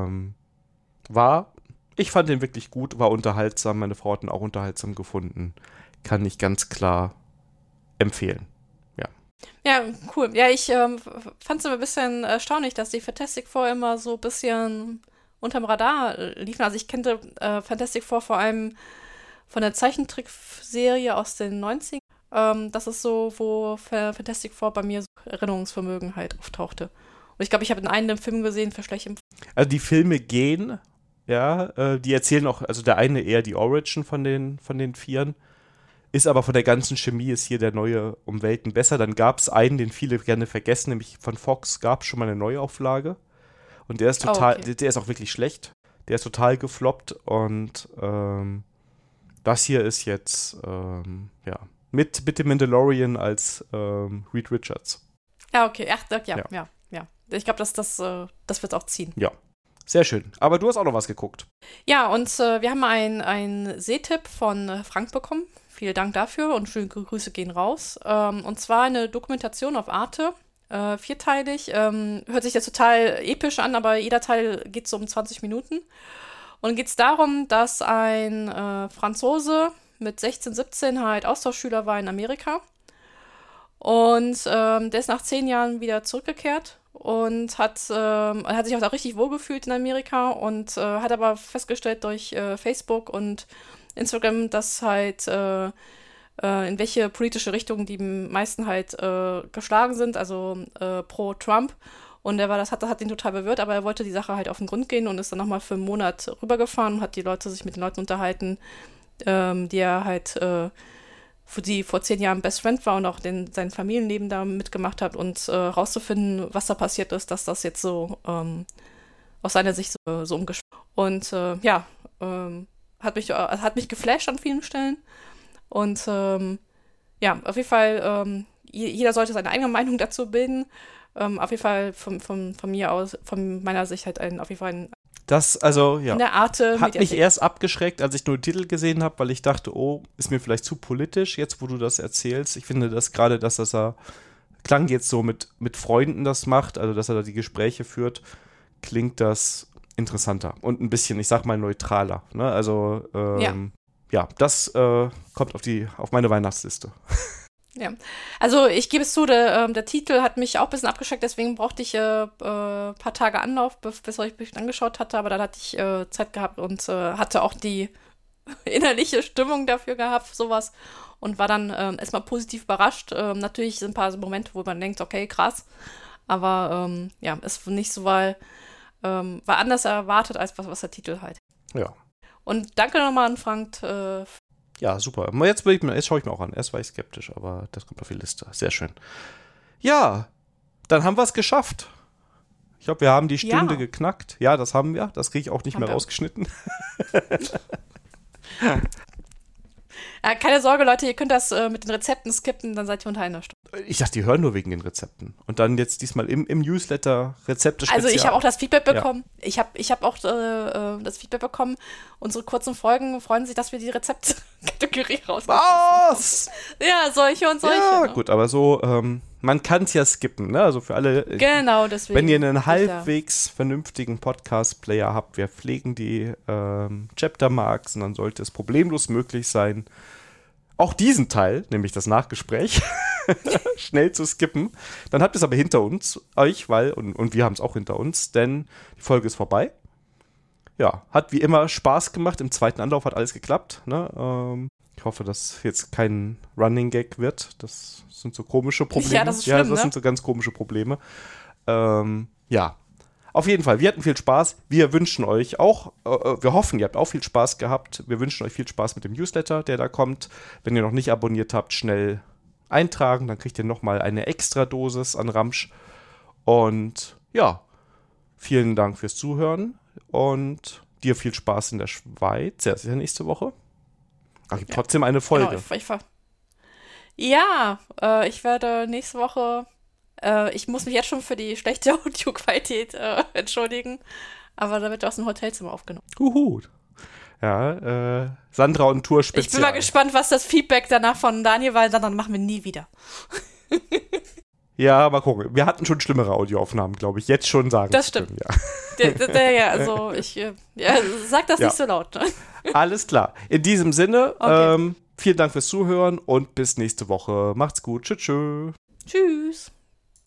ich fand den wirklich gut, war unterhaltsam, meine Frau hat ihn auch unterhaltsam gefunden. Kann ich ganz klar empfehlen. Ja. Ja, cool. Ja, ich fand es immer ein bisschen erstaunlich, dass die Fantastic Four immer so ein bisschen unterm Radar liefen. Also ich kannte Fantastic Four vor allem von der Zeichentrickserie aus den 90ern. Das ist so, wo Fantastic Four bei mir so Erinnerungsvermögen halt auftauchte. Und ich glaube, ich habe in einem Film gesehen, für schlecht empfunden. Also die Filme gehen, ja, die erzählen auch, also der eine eher die Origin von den Vieren. Ist aber von der ganzen Chemie ist hier der neue um Welten besser. Dann gab es einen, den viele gerne vergessen, nämlich von Fox gab es schon mal eine Neuauflage. Und der ist total, der ist auch wirklich schlecht. Der ist total gefloppt und das hier ist jetzt, ja, mit dem Mandalorian als Reed Richards. Ja, okay. Ach, ja. Ich glaube, das wird auch ziehen. Ja, sehr schön. Aber du hast auch noch was geguckt. Ja, und wir haben einen Sehtipp von Frank bekommen. Vielen Dank dafür und schöne Grüße gehen raus. Und zwar eine Dokumentation auf Arte, 4-teilig. Hört sich jetzt total episch an, aber jeder Teil geht so um 20 Minuten. Und geht es darum, dass ein Franzose mit 16, 17 halt Austauschschüler war in Amerika. Und der ist nach 10 Jahren wieder zurückgekehrt und hat sich auch da richtig wohlgefühlt in Amerika und hat aber festgestellt durch Facebook und Instagram, dass halt in welche politische Richtung die meisten halt geschlagen sind, also pro Trump. Und das hat ihn total verwirrt, aber er wollte die Sache halt auf den Grund gehen und ist dann nochmal für einen Monat rübergefahren und hat sich mit den Leuten unterhalten, die er halt für die vor 10 Jahren Best Friend war und auch sein Familienleben da mitgemacht hat und rauszufinden, was da passiert ist, dass das jetzt so aus seiner Sicht so umgeschwungen. Und hat mich geflasht an vielen Stellen. Und ja, auf jeden Fall, jeder sollte seine eigene Meinung dazu bilden. Auf jeden Fall von mir aus, von meiner Sicht halt auf jeden Fall das, also, ja, in der Arte hat mich erst abgeschreckt, als ich nur den Titel gesehen habe, weil ich dachte, oh, ist mir vielleicht zu politisch, jetzt wo du das erzählst. Ich finde das gerade, dass er klang jetzt so mit Freunden das macht, also dass er da die Gespräche führt, klingt das interessanter und ein bisschen, ich sag mal, neutraler. Ne? Also, ja, das kommt auf meine Weihnachtsliste. Ja, also ich gebe es zu, der Titel hat mich auch ein bisschen abgeschreckt, deswegen brauchte ich ein paar Tage Anlauf, bis ich mich angeschaut hatte, aber dann hatte ich Zeit gehabt und hatte auch die innerliche Stimmung dafür gehabt, sowas, und war dann erstmal positiv überrascht. Natürlich sind ein paar so Momente, wo man denkt, okay, krass, aber ja, ist nicht so, war anders erwartet, als was der Titel halt. Ja. Und danke nochmal an Frank. Ja, super. Jetzt schaue ich mir auch an. Erst war ich skeptisch, aber das kommt auf die Liste. Sehr schön. Ja, dann haben wir es geschafft. Ich glaube, wir haben die Stunde geknackt. Ja, das haben wir. Das kriege ich auch nicht mehr rausgeschnitten. Ja, keine Sorge, Leute, ihr könnt das mit den Rezepten skippen, dann seid ihr unter einer Stunde. Ich dachte, die hören nur wegen den Rezepten. Und dann jetzt diesmal im Newsletter Rezepte spezial. Also ich habe auch das Feedback bekommen. Ja. Ich hab auch das Feedback bekommen. Unsere kurzen Folgen freuen sich, dass wir die Rezeptkategorie rausgeben. Was? Ja, solche und solche. Ja, ne? gut, aber so, man kann es ja skippen, ne? Also für alle. Genau, deswegen. Wenn ihr einen halbwegs vernünftigen Podcast-Player habt, wir pflegen die Chapter-Marks und dann sollte es problemlos möglich sein, auch diesen Teil, nämlich das Nachgespräch, schnell zu skippen. Dann habt ihr es aber hinter euch, und wir haben es auch hinter uns, denn die Folge ist vorbei. Ja, hat wie immer Spaß gemacht. Im zweiten Anlauf hat alles geklappt. Ne? Ich hoffe, dass jetzt kein Running Gag wird. Das sind so komische Probleme. Ja, das ist schlimm, das sind so ganz komische Probleme. Ja, auf jeden Fall, wir hatten viel Spaß. Wir wünschen euch auch, wir hoffen, ihr habt auch viel Spaß gehabt. Wir wünschen euch viel Spaß mit dem Newsletter, der da kommt. Wenn ihr noch nicht abonniert habt, schnell eintragen. Dann kriegt ihr nochmal eine extra Dosis an Ramsch. Und ja, vielen Dank fürs Zuhören und dir viel Spaß in der Schweiz. Ja, das ist ja nächste Woche. Ach, gibt trotzdem eine Folge. Genau, Ja, ich werde nächste Woche, ich muss mich jetzt schon für die schlechte Audioqualität entschuldigen, aber da wird aus dem Hotelzimmer aufgenommen. Huhu. Ja, Sandra und Tour Spezial. Ich bin mal gespannt, was das Feedback danach von Daniel war, dann machen wir nie wieder. Ja, mal gucken. Wir hatten schon schlimmere Audioaufnahmen, glaube ich. Jetzt schon sagen Das zu können, stimmt. Ja, also sag das nicht so laut. Ne? Alles klar. In diesem Sinne, Okay. vielen Dank fürs Zuhören und bis nächste Woche. Macht's gut. Tschüss. Tschüss.